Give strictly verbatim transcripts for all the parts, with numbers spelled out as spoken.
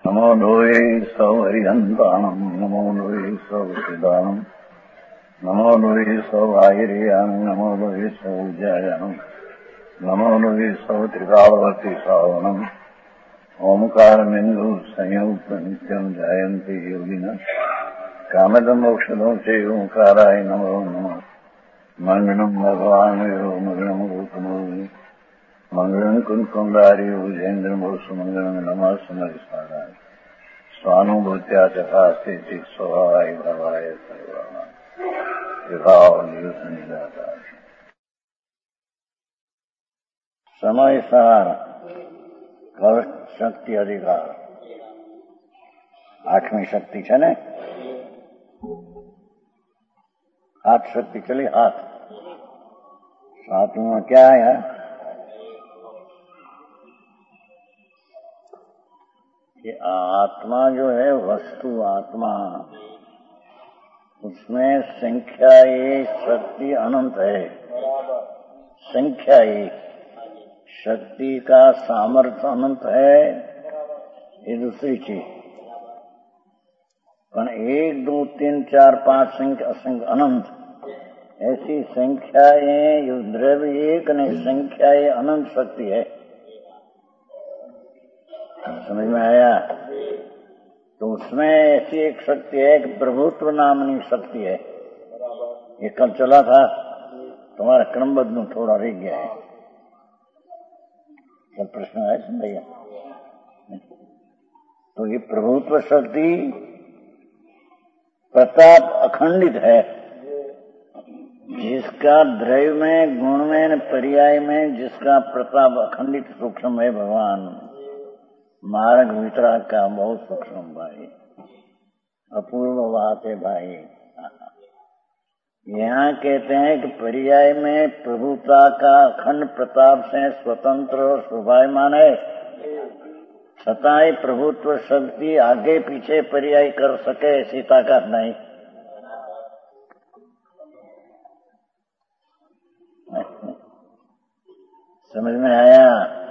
नमो लोये सौहरिहन्ताणम् नमो लोये सौचिदानम् नमो लोये सौभागिर्याम् नमो लोये सौजायानम् नमो लोये सौत्रिकालवर्ति सावनम् ओंकारमिन्दु संयुक्त नित्यम् जायन्ति योगिनः कामदम् मोक्षदम् च ओंकाराय नमो नमः मङ्गलम् भगवान् वीरो मङ्गलम् रूपमोहि मंगलम कुंकुंडारी उजेन्द्रमोसु मंगलम नमः समरिसाराय स्वानुभूत्या चकास्ते चित स्वभावाय भवाय सर्वाणा विभाव निदाता समय सार कल शक्ति अधिकार आठवीं शक्ति है ने हाथ शक्ति चली हाथ सातवीं में क्या है कि आत्मा जो है वस्तु आत्मा उसमें संख्या एक शक्ति अनंत है। संख्या एक शक्ति का सामर्थ्य अनंत है ये दूसरी चीज। पर एक दो तीन चार पांच संख्या असंख्य अनंत ऐसी संख्याएं जो द्रव्य एक नहीं संख्याएं अनंत शक्ति है। समझ में आया? तो उसमें ऐसी एक शक्ति है कि प्रभुत्व नामनी शक्ति है। ये कल चला था तुम्हारा क्रमबद्ध में थोड़ा रह गया है। कल प्रश्न है सुन भैया। तो ये प्रभुत्व शक्ति प्रताप अखंडित है जिसका द्रव्य में गुण में पर्याय में जिसका प्रताप अखंडित सूक्ष्म है। भगवान मार्ग वितराग का बहुत सूक्ष्म भाई अपूर्व बात है भाई। यहाँ कहते हैं कि पर्याय में प्रभुता का अखंड प्रताप से स्वतंत्र और शोभायमान है। छताई प्रभुत्व शक्ति आगे पीछे पर्याय कर सके ऐसी ताकत नहीं। समझ में आया?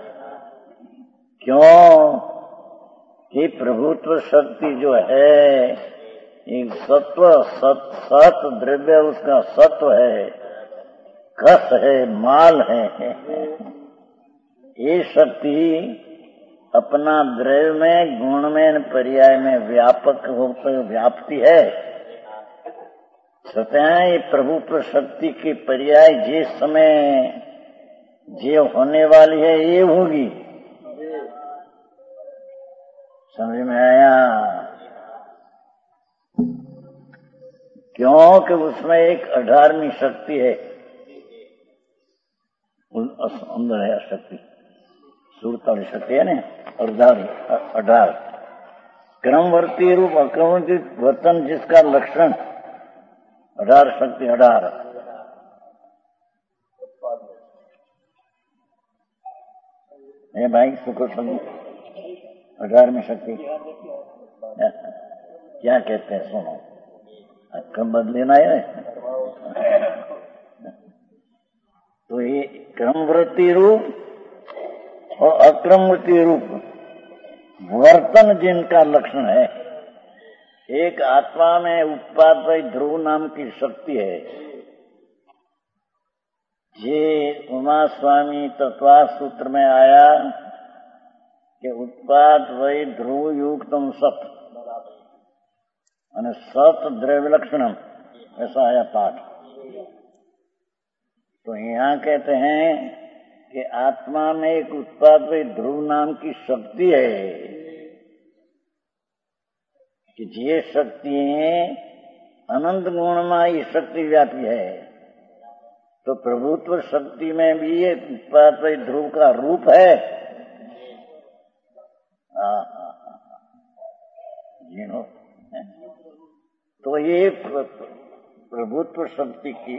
क्यों कि प्रभुत्व शक्ति जो है एक सत्व सत सत द्रव्य उसका सत्व है कस है माल है। ये शक्ति अपना द्रव्य में गुण में पर्याय में व्यापक होकर व्याप्ति है। सत्य प्रभुत्व शक्ति की पर्याय जिस समय जो होने वाली है ये होगी। समझ में आया? क्योंकि उसमें एक अठारहवीं शक्ति है अंदर है शक्ति सूरत वाली शक्ति है ना अठारह अठारह क्रमवर्ती रूप अक्रमवर्ती वर्तन जिसका लक्षण अठारह शक्ति अठारह है भाई सुख समझ अठारहवीं शक्ति क्या कहते हैं सुनो क्रम बदलेना है। तो ये क्रमवृत्ति रूप और अक्रमवृत्ति रूप वर्तन जिनका लक्षण है। एक आत्मा में उत्पाद ध्रुव नाम की शक्ति है। ये उमा स्वामी तत्वा सूत्र में आया कि उत्पाद वही ध्रुव युक्तम सत और सत द्रव्य लक्षणम ऐसा आया पाठ। तो यहाँ कहते हैं कि आत्मा में एक उत्पाद वही ध्रुव नाम की शक्ति है कि ये शक्ति अनंत गुणमयी शक्ति व्यापी है। तो प्रभुत्व शक्ति में भी ये उत्पाद वही ध्रुव का रूप है। जिनो तो ये प्रभुत्व शक्ति की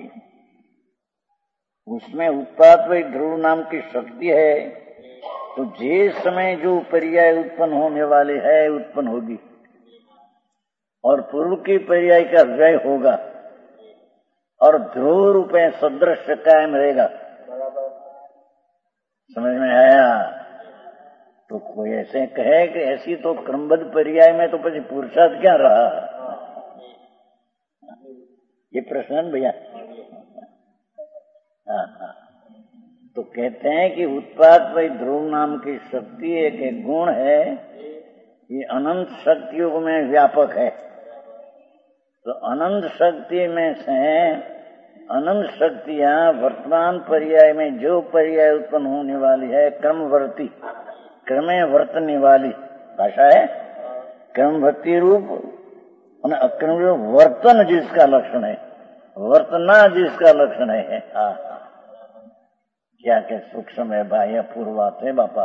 उसमें उत्पाद वही ध्रुव नाम की शक्ति है। तो जिस समय जो पर्याय उत्पन्न होने वाले है उत्पन्न होगी और पूर्व की पर्याय का व्यय होगा और ध्रुव रूप में सदृश कायम रहेगा। समझ में आया? तो कोई ऐसे कहे कि ऐसी तो क्रमबद्ध पर्याय में तो પછી पुरुषार्थ क्या रहा, ये प्रश्न है भैया। हाँ हाँ, तो कहते हैं कि उत्पाद भाई ध्रुव नाम की शक्ति एक, एक गुण है, ये अनंत शक्तियों में व्यापक है। तो अनंत शक्ति में से अनंत शक्तियां वर्तमान पर्याय में जो पर्याय उत्पन्न होने वाली है क्रमवर्ती, क्रमे वर्तने वाली भाषा है, क्रमवर्ती रूप और अक्रम रूप वर्तन जिसका लक्षण है, वर्तना जिसका लक्षण है। हाँ हाँ, क्या क्या सूक्ष्म है बाह्य पूर्वात है बापा।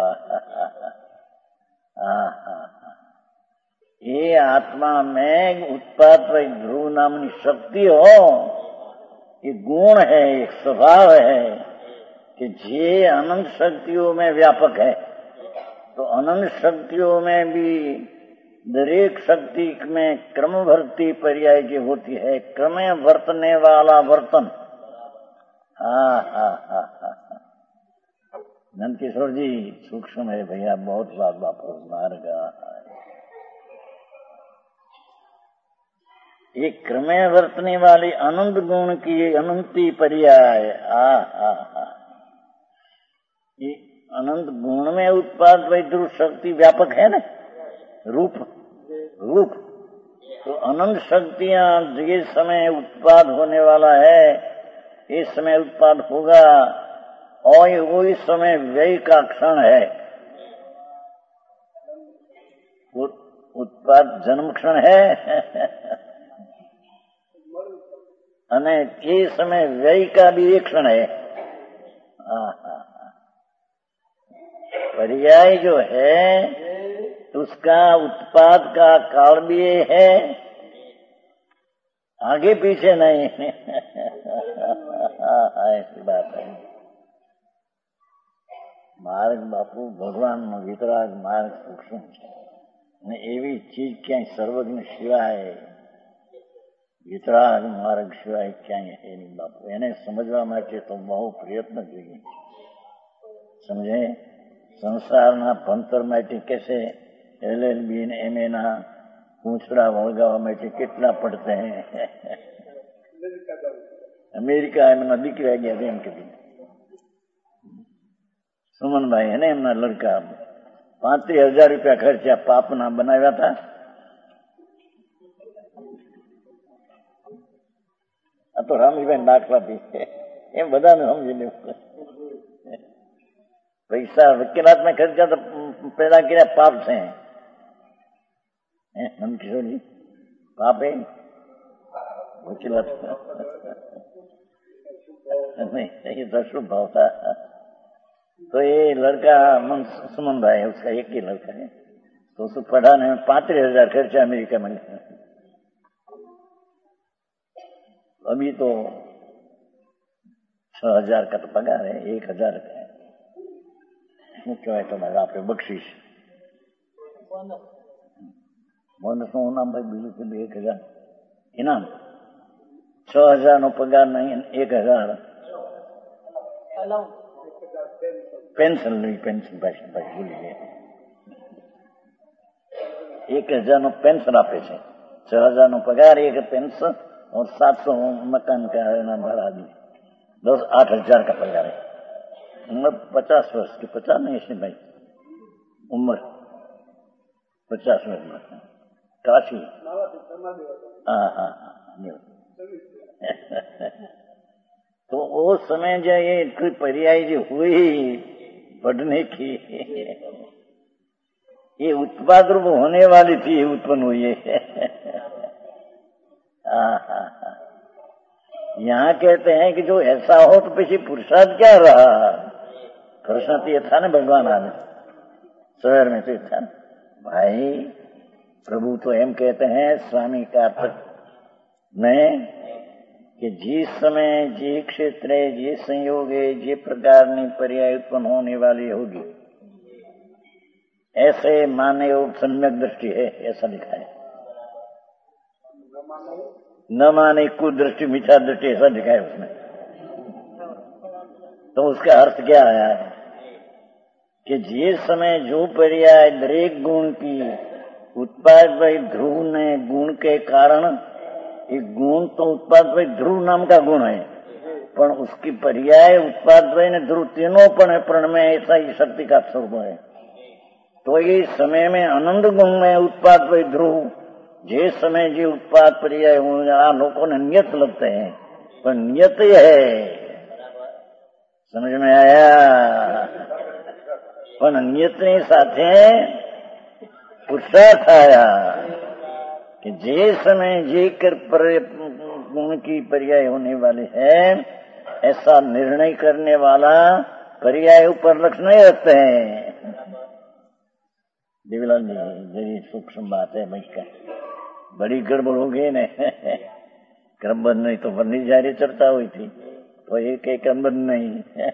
हाँ हाँ, ये आत्मा में उत्पाद ध्रुव नामनी शक्ति हो, ये गुण है, एक स्वभाव है कि जे अनंत शक्तियों में व्यापक है। तो अनंत शक्तियों में भी दरेक शक्ति में क्रमवर्ती पर्याय की होती है, क्रमे वर्तने वाला वर्तन। हाँ हाँ हाँ हाँ, नंद किशोर जी सूक्ष्म है भैया, बहुत बात बापू मार्ग। ये क्रमे वर्तने वाली अनंत गुण की अनंती पर्याय। आ हा हा, ये अनंत गुण में उत्पाद वैद्य शक्ति व्यापक है ना, रूप रूप। तो अनंत शक्तियां जिस समय उत्पाद होने वाला है, इस समय उत्पाद होगा, और वो इस समय व्यय का क्षण है। उत्पाद जन्म क्षण है અને એ समय व्यय का भी एक क्षण है। पर्याय जो है उसका उत्पाद का काल भी है, आगे पीछे नहीं। ऐसी बात है। मार्ग बापू भगवान नो वितराग मार्ग सूक्ष्म ने एवी चीज क्या सर्वज्ञ सिवाय વિતરાગ માર્ગ સિવાય ક્યાંય હે નહીં બાપુ। એને સમજવા માટે તો બહુ પ્રયત્ન જોઈએ, સમજે। સંસારના ભણતર માટે કહેશે એલ એલ બી ને એમ એ ના પૂંછડા વળગાવવા માટે કેટલા પડતે હે। અમેરિકા એમના દીકરા ગયા એમ કીધું સુમનભાઈ હે ને એમના લડકા પાંત્રીસ હજાર રૂપિયા ખર્ચા પાપના બનાવ્યા હતા। तो रामजीभाई दाखला भी एम बधा ने समझी लेवुं। पैसा वकीलात में खर्चा तो पैदा किया पाप से नंदकिशोर जी, पाप है वकीलात नहीं, ये तो शुभ भाव था। तो ये लड़का मन सुमन भाई है, उसका एक ही लड़का है, तो उसको पढ़ाने में पैंतीस हजार खर्चा अमेरिका में। अभी तो छह हजार का तो पगार है, एक हजार का है मुख्य है। तो आप बख्शीश बोनस નું નામ ભાઈ બીજું કે એક હજાર ઇનામ, છ હજાર નો પગાર નહીં, એક હજાર પેન્શન નહીં, પેન્શન ભાઈ ભાઈ ભૂલી ગયા, એક હજાર નો पेंशन આપે છે, छह हजार નો પગાર, एक पेंशन और सात सौ मकान का भाड़ा दी, दस आठ हजार का पगार है। उम्र पचास वर्ष की, पचास नहीं ऐसे भाई उम्र पचास वर्ष में काशी। हाँ हाँ हाँ तो वो समय जो ये कोई पर्याय जो हुई बढ़ने की, ये उत्पाद रूप होने वाली थी, उत्पन्न हुई है। यहाँ कहते हैं कि जो ऐसा हो तो पीछे पुरुषार्थ क्या रहा। प्रश्न तो ये था ना भगवान आने शहर में तो था भाई, प्रभु तो एम कहते हैं स्वामी कार्तिक में कि जिस समय जे क्षेत्र जे संयोग है, जे प्रकार की पर्याय उत्पन्न होने वाली होगी, ऐसे माने सम्यक दृष्टि है, ऐसा लिखा है। न माने कुदृष्टि मिथ्या दृष्टि, ऐसा लिखा है उसमें। तो उसका अर्थ क्या आया है कि જે समय जो पर्याय दरेक गुण की उत्पाद भाई ध्रुव ने गुण के कारण, एक गुण तो उत्पाद भाई ध्रुव नाम का गुण है, पर उसकी पर्याय उत्पाद भाई ने ध्रुव तीनों पण है, प्रण में ऐसा ही शक्ति का स्वरूप है। तो ये समय में आनंद गुण में उत्पाद भाई ध्रुव, जे समय जे उत्पाद पर्याय होंगे आ लोगों ने नियत लगते हैं, पर नियत ही है, समझ में आया? पर नियतनी साथे पुरुषार्थ आया कि जे समय जे कर पर गुण की पर्याय होने वाली है, ऐसा निर्णय करने वाला पर्याय ऊपर लक्ष्य नहीं रखते हैं। देवीलाल जी, जरी सूक्ष्म बात है भाई, का बड़ी गड़बड़ हो गई ने। क्रमबद्ध नहीं तो बनी जारी चर्चा हुई थी, तो एक एक क्रमबद्ध नहीं।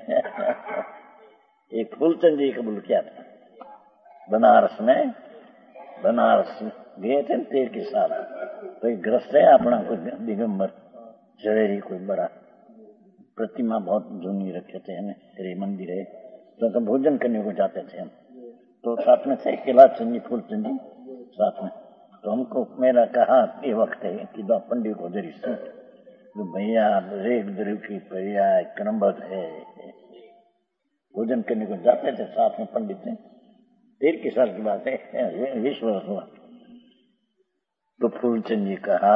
एक फूलचंद जी कबूल किया था बनारस में, बनारस गए थे तेर के साथ, तो एक ग्रस्त है अपना कोई दिगंबर झवेरी, कोई बड़ा प्रतिमा बहुत जूनी रखे थे हमें, तेरे मंदिर है, तो, तो भोजन करने को जाते थे हम, तो साथ में थे केला चंदी फूलचंद जी साथ में। तो हमको मेरा कहा ये वक्त है कि दो पंडित को जरी सुन, तो भैया रेख द्रव की पर्याय क्रमबद्ध है। भोजन करने को जाते थे साथ में पंडित थे, तेर के साल की बात है, विश्व हुआ। तो फूलचंद जी कहा,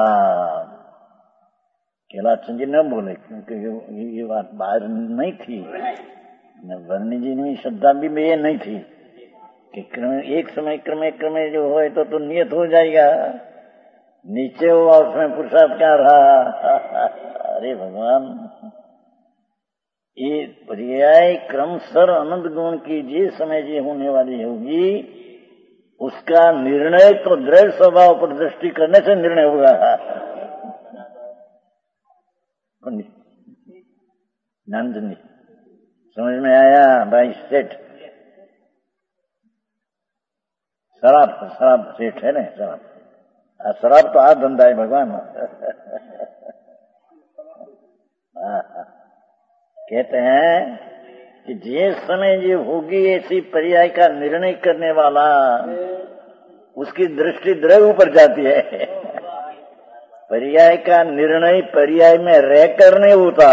केलाचंद जी न बोले क्योंकि ये, ये बात बाहर नहीं थी, वर्णी जी ने श्रद्धा भी में ये नहीं थी कि क्रम एक समय क्रमे क्रमे जो हो तो, तो नियत हो जाएगा, नीचे हुआ उसमें पुरुषार्थ क्या रहा। अरे भगवान, ये पर्याय क्रम सर अनंत गुण की जे समय जे होने वाली होगी, उसका निर्णय तो दृढ़ स्वभाव पर दृष्टि करने से निर्णय होगा। नंदनी समझ में आया भाई? सेठ शराब शराब सेठ है ना, शराब शराब तो आ धंधा है भगवान। कहते हैं कि जिस समय ये होगी ऐसी पर्याय का निर्णय करने वाला, उसकी दृष्टि दृढ़ ऊपर जाती है। पर्याय का निर्णय पर्याय में रहकर नहीं होता,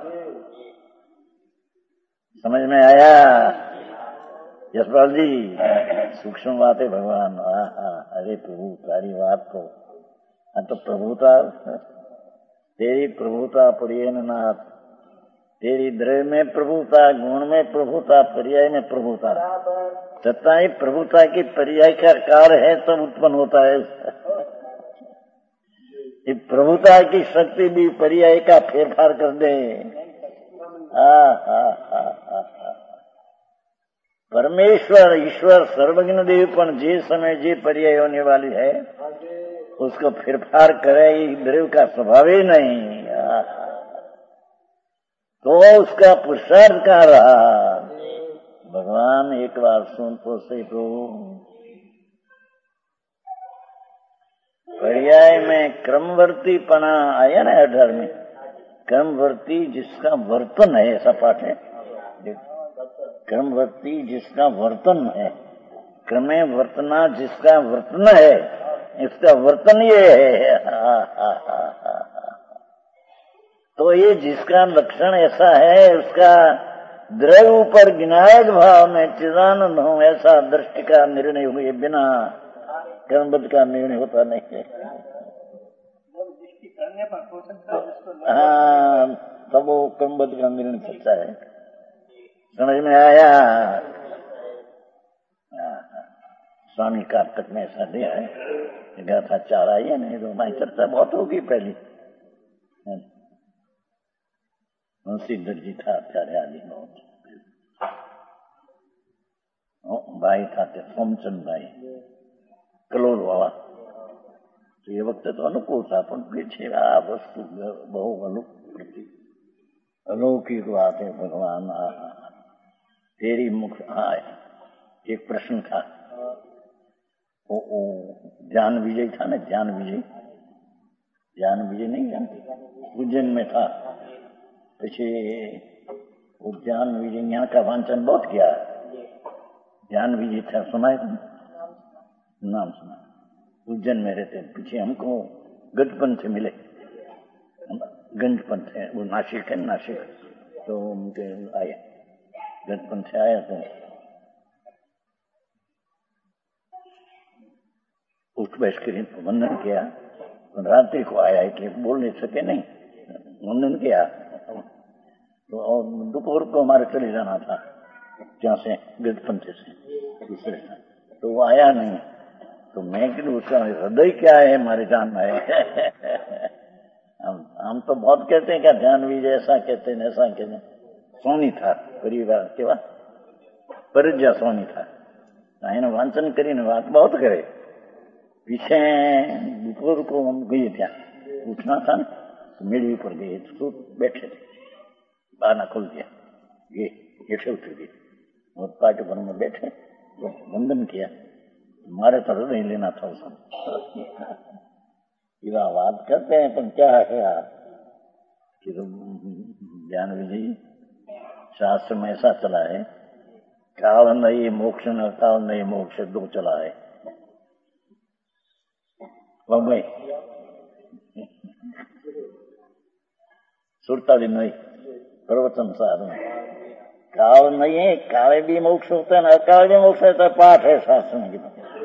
समझ में आया यशपाल जी? सूक्ष्म बात है भगवान। अरे प्रभु तारी बात को, तो प्रभुता तेरी प्रभुता प्रिय नाथ, तेरी द्रव्य में प्रभुता, गुण में प्रभुता, पर्याय में प्रभुता, तथा ही प्रभुता की पर्याय का कार्य है तब उत्पन्न होता है। प्रभुता की शक्ति भी पर्याय का फेरफार कर दे। आ, आ, आ, आ, आ। परमेश्वर ईश्वर सर्वज्ञ देव पर जे समय जे पर्याय होने वाली है उसको फेरफार करे, द्रव्य का स्वभाव ही नहीं, तो उसका पुरुषार्थ कहाँ रहा? भगवान एक बार सुन तो से तो पर्याय में क्रमवर्ती पना आया ना अठारह में, क्रमवर्ती जिसका वर्तन है, ऐसा पाठ है, क्रमवर्ती जिसका वर्तन है, क्रमे वर्तना जिसका वर्तन है, इसका वर्तन ये है। हा, हा, हा, हा, हा। तो ये जिसका लक्षण ऐसा है, उसका द्रव्य ऊपर विनायक भाव में चिदानंद हूँ, ऐसा दृष्टि का निर्णय हुए बिना क्रमबद्ध का निर्णय होता नहीं है। हाँ, तब वो क्रमबद्ध का निर्णय सच्चा है। समझ में आया? स्वामी कार्तिक में ऐसा दिया है, गाथा चार आई है, नहीं तो हमारी चर्चा बहुत होगी पहली। मुंशीधर जी था प्यारे आदि बहुत, भाई था सोमचंद भाई कलोल वाला, तो ये वक्त तो अनुकूल था, पर पीछे आ वस्तु बहु अलौकिक बात है भगवान। तेरी मुख आए एक प्रश्न था, ओ, ओ ज्ञान विजय था ना, ज्ञान विजय, ज्ञान विजय नहीं जानते, उज्जैन में था, पीछे वो ज्ञान विजय यहाँ का वांचन बहुत किया, ज्ञान विजय था, सुना है तुम? नाम सुना। उज्जैन में रहते, पीछे हमको गजपंथ से मिले। गंजपंथ है वो, नासिक है नासिक, तो उनके आया गजपंथ से आया तो उठ बैठ कर वंदन किया। रात्रि को आया इसलिए बोल नहीं सके, नहीं वंदन किया। तो और दोपहर को हमारे चले जाना था जहाँ से गजपंथ से दूसरे से, तो वो आया नहीं। तो मैं कि उसका हृदय क्या है हमारे जान में है। हम हम तो बहुत कहते हैं क्या ध्यान विजय ऐसा कहते हैं ऐसा कहते हैं। सोनी था परिवार केवा परिजा सोनी था, એને વાંચન કરીને વાત बहुत करे। पीछे दोपहर को हम गए थे, पूछना था तो मेरी ऊपर गए तो बैठे थे, बाना खोल दिया, ये हेठे उतर गए और पार्टी भर में बैठे तो वंदन किया। मारे तो हृदय लेना था उस बात करते हैं, पर क्या है यार कि ज्ञान विजयी शास्त्र में ऐसा चला है, काल नहीं मोक्ष न काल नहीं मोक्ष, दो चला है। भाई सुरताली नहीं प्रवचन सार में काल नहीं है, काले भी मोक्ष होता है ना अकाल भी मोक्ष होता है, पाठ है शास्त्र में।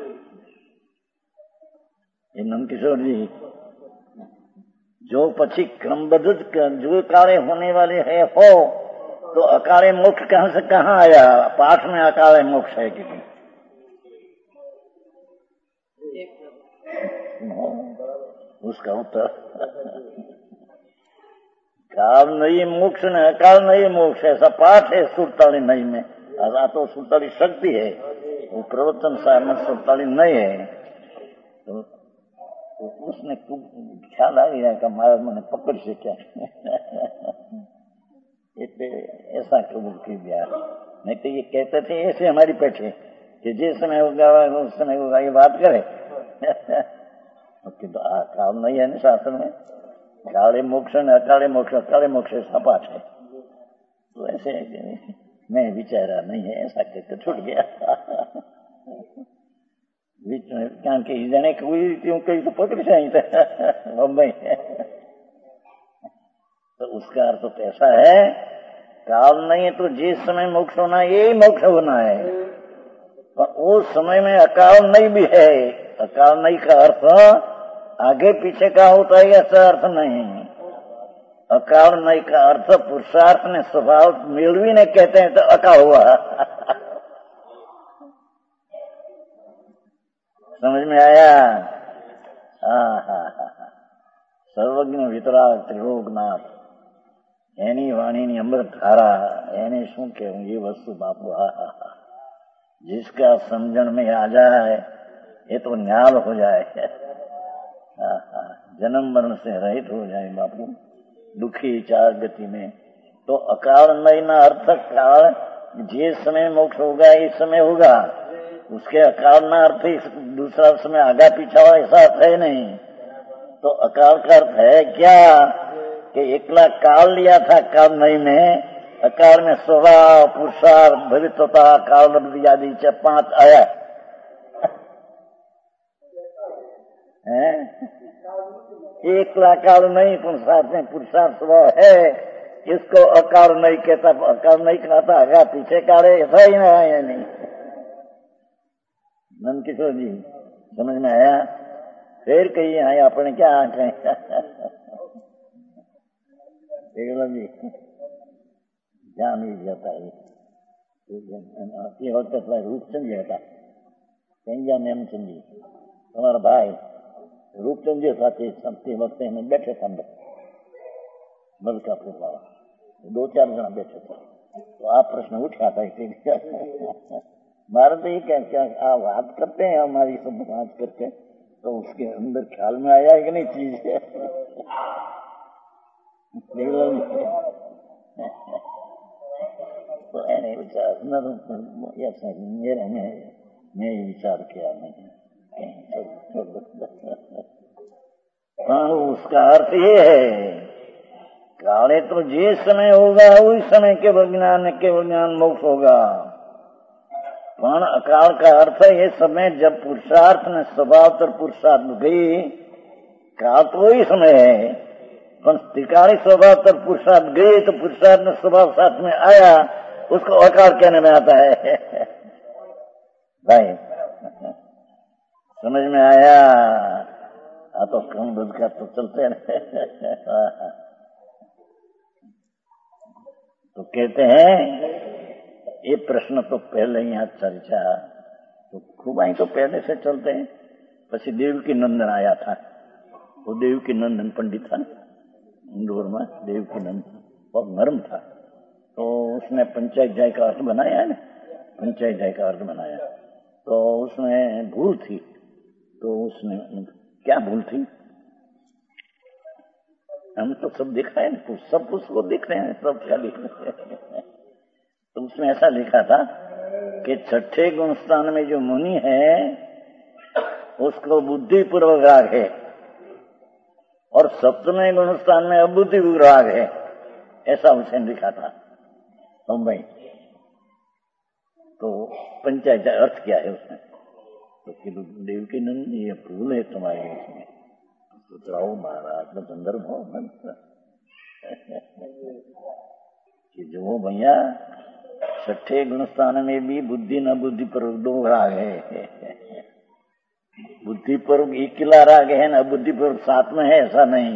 ये नंदकिशोर जी जो पक्षी क्रमबद्ध जो काले होने वाले है हो, तो अकाले मोक्ष कहां से कहां आया? पाठ में अकाले मोक्ष है कि उसका उत्तर काल नहीं मोक्ष न अकाल नहीं मोक्ष, ऐसा पाठ है सुरताली नहीं में। ऐसा तो सुरताली शक्ति है, वो प्रवचन सार में सुरताली नहीं है। तो उसने ख्याल आ गया कि महाराज मैंने पकड़ से क्या इतने ऐसा कबूल की दिया। नहीं तो ये कहते थे ऐसे हमारी पेटे कि जिस समय होगा उस समय होगा, ये बात करे। तो काल नहीं है ना शास्त्र में, काले मोक्ष न अकाले मोक्ष, अकाले मोक्ष सपाट है। तो ऐसे मैं विचारा नहीं है ऐसा कहते छूट गया बीच में, क्या कही जाने कोई क्यों कही तो पकड़ जाए बम्बई। तो उसका अर्थ तो ऐसा है, काल नहीं है तो जिस समय मोक्ष होना है यही मोक्ष होना है, पर उस समय में अकाल नहीं भी है। अकाल नहीं का अर्थ आगे पीछे का होता है ऐसा अर्थ नहीं। अकाल नहीं का अर्थ पुरुषार्थ ने स्वभाव मिलवी ने कहते हैं तो अकाल हुआ। समझ में आया? हाँ हाँ हाँ सर्वज्ञ वितराग त्रिलोकनाथ एनी वाणी नी अमृत धारा, एने शू कहूं ये वस्तु बापू। हा हा हा जिसका समझण में आ जाए ये तो न्याल हो जाए। हाँ हाँ जन्म मरण से रहित हो जाए बापू, दुखी चार गति में। तो अकाल नहीं ना अर्थ काल, जिस समय मोक्ष होगा इस समय होगा, उसके अकाल ना अर्थ दूसरा समय आगा पीछा हो ऐसा अर्थ है नहीं। तो अकाल का अर्थ है क्या कि एकला काल लिया था काल नहीं में, अकाल में स्वभाव पुरुषार्थ भविष्यता काल लब्धि आदि से पांच आया है। एकला काल नहीं पुरुषार्थ में पुरुषार्थ स्वभाव है, इसको अकाल नहीं कहता। अकाल नहीं कहता आगा पीछे काल ऐसा ही ना है नहीं। नंदकिशोर जी समझ में आया? फिर कही आए अपने क्या कहें जी ध्यान ही जाता है होता रूपचंद जी होता कहीं नेमचंद जी हमारा भाई रूपचंद जी साथी संति वक्त में बैठे थे अंदर मलकापुर वाला, दो चार जना बैठे थे। तो आप प्रश्न उठा था मारे तो ये क्या क्या आप बात करते हैं हमारी सब बात करके, तो उसके अंदर ख्याल में आया कि नहीं चीज है तो ऐसे विचार मेरा में मैं ये विचार किया नहीं। हाँ उसका अर्थ ये है काले तो जिस समय होगा उस समय केवल ज्ञान केवल ज्ञान मोक्ष होगा। पण अकाल का अर्थ ये समय जब पुरुषार्थ ने स्वभावतर पुरुषार्थ गई, काल तो वही समय है, पर त्रिकाली स्वभावतर पुरुषार्थ गई तो पुरुषार्थ ने स्वभाव साथ में आया, उसको अकाल कहने में आता है। भाई समझ में आया? आ तो कम दूध का तो चलते हैं। तो कहते हैं ये प्रश्न तो पहले ही यहाँ चर्चा तो खूब आई तो पहले से चलते हैं। पछी देवकी नंदन आया था, वो देवकी नंदन पंडित था इंदौर में, देवकी नंदन बहुत नरम था, तो उसने पंचायत जाय का अर्थ बनाया है ना, पंचायत जाय का अर्थ बनाया, तो उसमें भूल थी, तो उसने क्या भूल थी? हम तो सब देखा है, तो सब उसको देख रहे हैं, सब क्या लिख रहे हैं। तो उसमें ऐसा लिखा था कि छठे गुण स्थान में जो मुनि है उसको बुद्धिपूर्वक राग है, और सप्तमें गुण स्थान में अबुद्धिपूर्वक राग है, ऐसा उसने लिखा था मुंबई। तो पंचायत अर्थ क्या है उसमें? तो देवकी नंदन ये भूल है तुम्हारी इसमें, सुतराओ महाराज में संदर्भ हो कि जो भैया छठे गुण स्थान में भी बुद्धि न बुद्धि पर दो राग है, बुद्धि पर इकला राग है न बुद्धि पर साथ में है, ऐसा नहीं।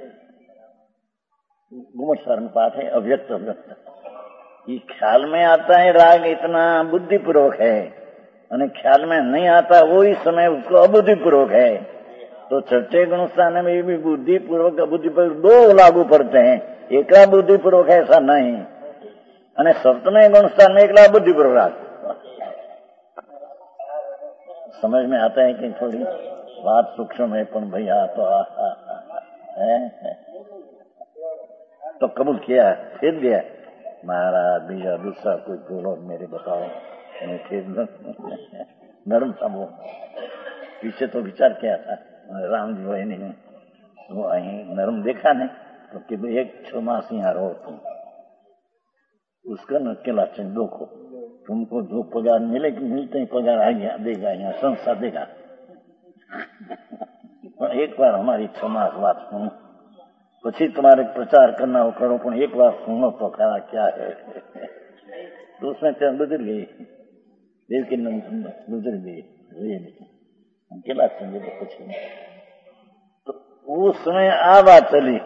गुमट शरण पाठ है अव्यक्त अव्यक्त, ये ख्याल में आता है राग इतना बुद्धिपूर्वक है, और ख्याल में नहीं आता वो ही समय उसको अबुद्धिपूर्वक है। तो छठे गुण स्थान में भी बुद्धिपूर्वक अबुद्धिपूर्वक दो लागू पड़ते हैं, एकला बुद्धिपूर्वक है ऐसा नहीं, और सप्तमें गुण स्थान में एकला बुद्धिपूर्वक राग। समझ में आता है कि थोड़ी बात सूक्ष्म है, पण भैया तो आ, आ, आ, है, है। तो कबूल किया, फिर दिया महाराज बीजा दूसरा कोई बोलो मेरे बताओ, फिर नरम था वो, पीछे तो विचार किया था राम जी वही नहीं, वो अही नरम देखा नहीं, तो कि एक छह मास यहाँ रहो तुम, उसका न अकेला चंदो को तुमको जो पगार मिले कि मिलते ही पगार आ गया देगा, यहाँ संस्था देगा। पर एक बार हमारी छह मास बात सुनो, પછી तुम्हारे प्रचार करना हो करो, पर एक बार सुनो तो खरा क्या है। तो उसमें चंद गुजर गई, देव की नंद गुजर गई, अकेला चंद कुछ नहीं। तो उस समय आ बात चली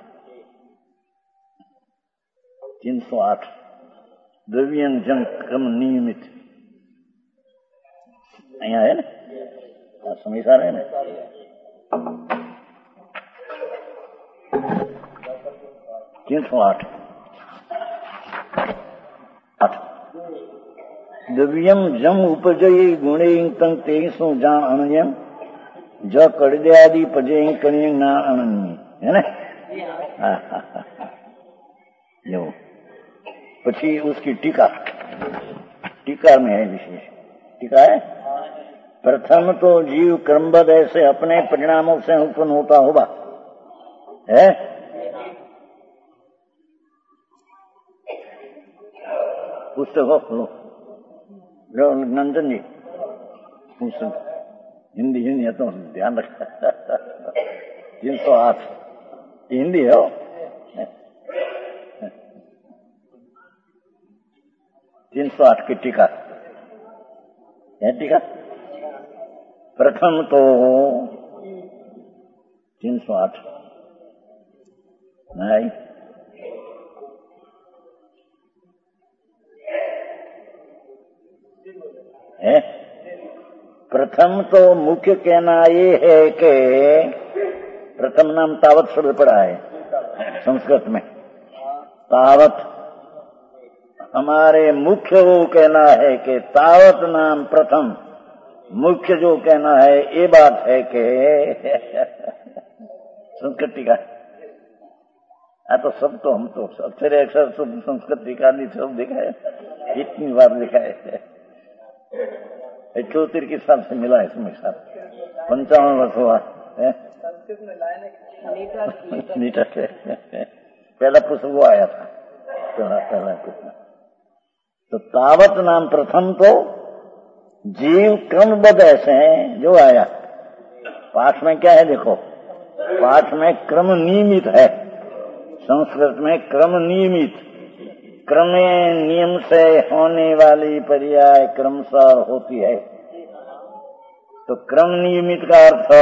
तीन सौ आठ द्रव्यं जंग क्रम नियमित, અહીંયા है ना समय सारा है ना, तीन सौ आठ आठ द्रव्यम जम उपजय गुणे तंग तेईसो जान अनयम ज कड़द्यादि पजे कणिय ना अनन्य है ना। यो પછી उसकी टीका, टीका में है विशेष टीका है, प्रथम तो जीव क्रमबद्ध ऐसे अपने परिणामों से उत्पन्न होता होगा है, पुस्तक हो लो नंदन जी पुस्तक हिंदी हिंदी है तो ध्यान रखा। तीन सौ आठ हिंदी है, तीन सौ आठ की टीका है, टीका प्रथम तो तीन सौ आठ नहीं है, प्रथम तो मुख्य कहना ये है कि प्रथम नाम तावत शब्द पड़ा है संस्कृत में, तावत हमारे मुख्य वो कहना है कि तावत नाम प्रथम, मुख्य जो कहना है ये बात है कि संस्कृत टीका। हाँ तो सब तो हम तो अक्षर अक्षर सब संस्कृत टीका नहीं सब देखा है, इतनी बार देखा है, इक्योतर के साल से मिला है इसमें साथ पंचावन वर्ष हुआ है, पहला पुस्तक वो आया था, पहला पहला पुस्तक। तो तावत नाम प्रथम तो जीव क्रमबद्ध ऐसे हैं जो आया। पाठ में क्या है देखो, पाठ में क्रम नियमित है, संस्कृत में क्रम नियमित, क्रमे नियम से होने वाली पर्याय क्रमशः होती है। तो क्रम नियमित का अर्थ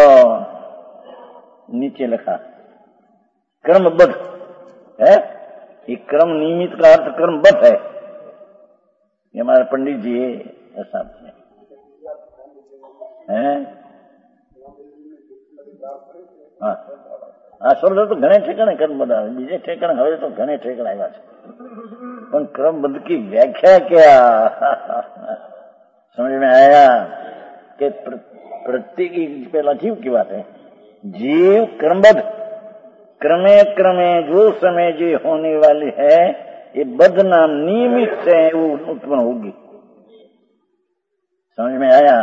नीचे लिखा क्रमबद्ध है। ये क्रम नियमित का अर्थ क्रमबद्ध है। ये हमारे पंडित जी ऐसा है। हाँ हाँ, समझो तो घने ठेकाणे क्रमबद्ध આવે, બીજે ठेकाणे હવે તો ઘणे ठेकाणे આવ્યા છે, પણ क्रमबद्ध की व्याख्या क्या समझ में आया कि प्रत्येक पहला जीव की बात है। जीव क्रमबद्ध, क्रमे क्रमे जो समय जो होने वाली है ये बद्ध नाम नियमित से वो उत्पन्न होगी। समझ में आया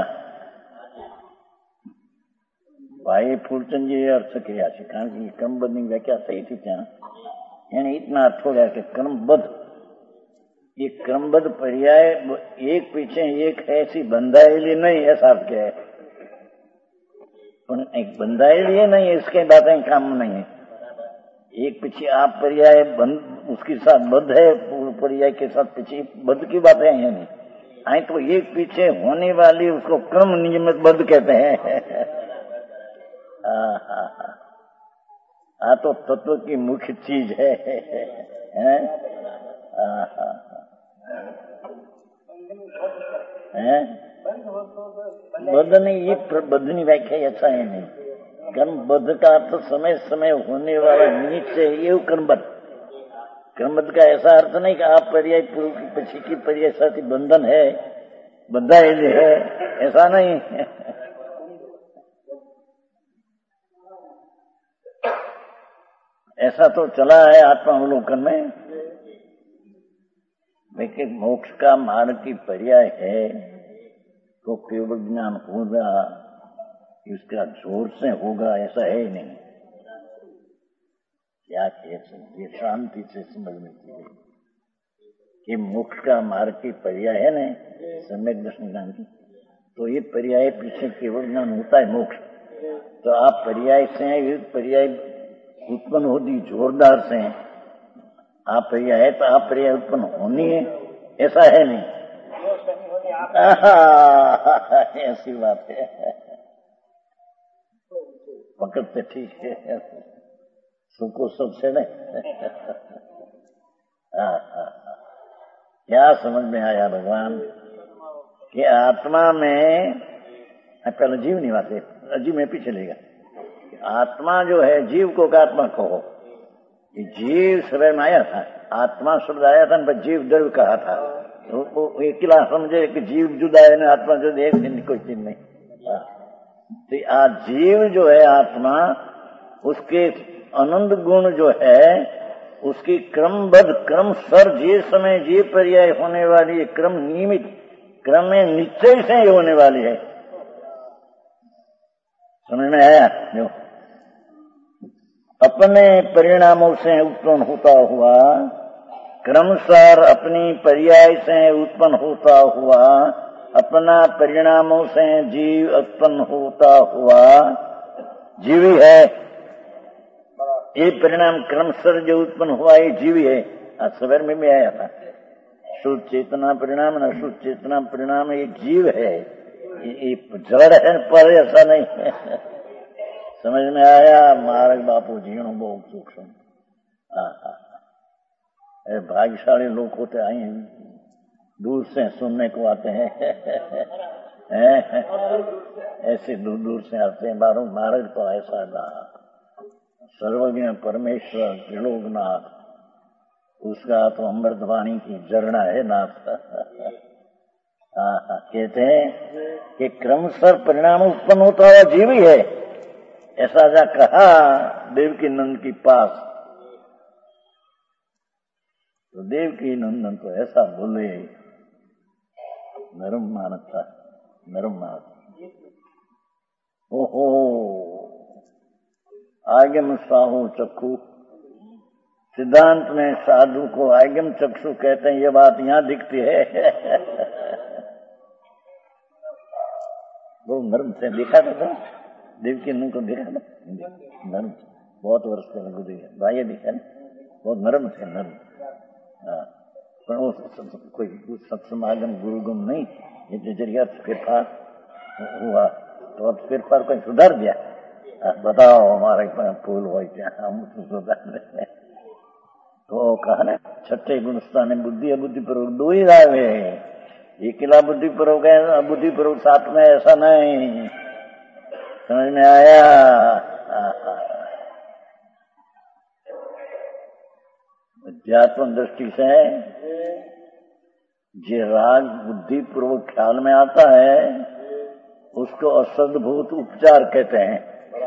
भाई फूलचंद जी? अर्थ किया છે કારણ કે क्रमबद्ध ની व्याख्या सही थी ત્યાં એને इतना अर्थ हो गया कि क्रमबद्ध, ये क्रमबद्ध पर्याय एक पीछे एक ऐसी बंधाएली नहीं, ऐसा अर्थ क्या है? एक बंधाएली है नहीं, इसके बातें काम नहीं है। एक पीछे आप पर्याय बंद उसके साथ बद्ध है, पर्याय के साथ पीछे बद्ध की बातें है नहीं। आई तो एक पीछे होने वाली उसको क्रम नियमित बद्ध कहते हैं। हाँ तो तत्व की मुख्य चीज है, है? है? बद्ध नहीं, ये बद्ध नहीं व्याख्या ऐसा है नहीं। क्रमबद्ध का अर्थ समय समय होने वाला नियत से ये क्रमबद्ध। क्रमबद्ध का ऐसा अर्थ नहीं कि आप पर्याय पूर्व की पीछे की पर्याय साथ बंधन है, बंधाएली है, ऐसा नहीं। ऐसा तो चला है आत्मावलोकन में, लेकिन मोक्ष का मार्ग की पर्याय है तो केवल ज्ञान होगा, इसका जोर से होगा ऐसा है ही नहीं। क्या कहते ये शांति से समझने की है कि मोक्ष का मार्ग की पर्याय है ना सम्यक दर्शन ज्ञान की, तो ये पर्याय पीछे केवल ज्ञान होता है मोक्ष। तो आप पर्याय से पर्याय उत्पन्न होती जोरदार से, आप पर्याय है तो आप पर्याय उत्पन्न होनी है, ऐसा है नहीं। ऐसी बात है, पकड़ते ठीक है, सुको सबसे नहीं। क्या समझ में आया भगवान कि आत्मा में पहले जीव नहीं बात है, जीव में पीछे लेगा। आत्मा जो है, जीव को का आत्मा कहो, ये जीव समय में आया था, आत्मा शब्द आया था, पर जीव द्रव्य कहा था। तो वो एक किला समझे कि जीव जुदा है ना आत्मा जुदा, एक दिन कोई चीज नहीं। तो आज जीव जो है आत्मा, उसके अनंत गुण जो है उसकी क्रमबद्ध क्रम सर जे समय जे पर्याय होने वाली है, क्रम नियमित क्रम में निश्चय से होने वाली है। समझ में आया? जो अपने परिणामों से उत्पन्न होता हुआ, क्रमशः अपनी पर्याय से उत्पन्न होता हुआ, अपना परिणामों से जीव उत्पन्न होता हुआ जीवी है। ये परिणाम क्रमशः जो उत्पन्न हुआ ये जीवी है। आज सवेर में भी आया था, शुद्ध चेतना परिणाम न शुद्ध चेतना परिणाम, ये जीव है, ये जड़ है पर ऐसा नहीं है। समझ में आया? मार्ग बापू जीणो बहुत सूक्ष्म। भाग्यशाली लोग होते आए दूर से सुनने को आते हैं। ऐसे दूर दूर से आते हैं। बारों मार्ग तो ऐसा ना, सर्वज्ञ परमेश्वर त्रिलोकनाथ, उसका तो अमृतवाणी की झरना है नाथ। हाँ, कहते हैं कि क्रमशः परिणाम उत्पन्न होता हुआ जीव ही है, ऐसा जा कहा देवकी नंद की पास। तो देवकी नंदन तो ऐसा बोले, नरम मानस था, नरम मानस। ओहो, आगम साहू चक्षु, सिद्धांत में साधु को आगम चक्षु कहते हैं, ये बात यहां दिखती है। वो नर्म से देखा था देव के मुंह को देखा था नर्म बहुत वर्ष पहले गुजरी है भाई देखा ना बहुत नर्म थे नर्म हाँ पर वो कोई सत्समागम गुरुगम नहीं ये जरिया फेरफार हुआ तो अब फेरफार कोई सुधार दिया बताओ हमारे फूल हो क्या हम सुधार रहे तो कहा ना छठे गुणस्थान बुद्धि अबुद्धि पूर्वक दो ही रावे अकेला बुद्धि पूर्वक है अबुद्धि पूर्वक साथ में ऐसा नहीं समझ में आया। अध्यात्म दृष्टि से जो राग बुद्धि पूर्वक ख्याल में आता है उसको असदभूत उपचार कहते हैं।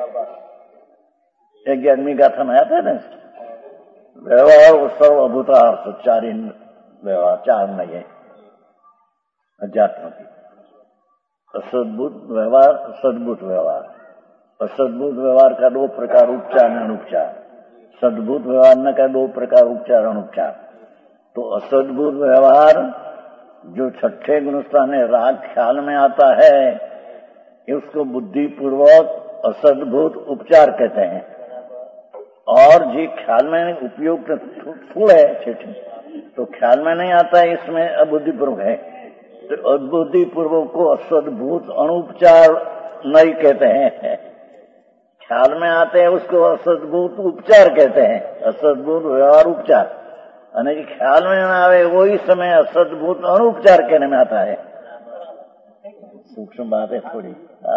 एक ग्यारहवीं गाथा में आता है ना व्यवहार उत्सव अभूतार्थ चार व्यवहार चार नहीं है अध्यात्म की असद्भुत व्यवहार सद्भुत व्यवहार असद्भुत व्यवहार का दो प्रकार उपचार अनुपचार सद्भुत व्यवहार न का दो प्रकार उपचार अनुपचार। तो असद्भुत व्यवहार जो छठे गुणस्थान राग ख्याल में आता है उसको बुद्धिपूर्वक असद्भुत उपचार कहते हैं और जी ख्याल में उपयुक्त फूल है छठी तो ख्याल में नहीं आता है इसमें अबुद्धिपूर्वक है तो अबुद्धिपूर्वक को असद्भुत अनुपचार नहीं कहते हैं ख्याल में आते हैं उसको असद्भुत उपचार कहते हैं असद्भुत व्यवहार उपचार અને ख्याल में ना आवे वही समय असद्भुत अनुपचार कहने में आता है। सूक्ष्म बात है थोड़ी।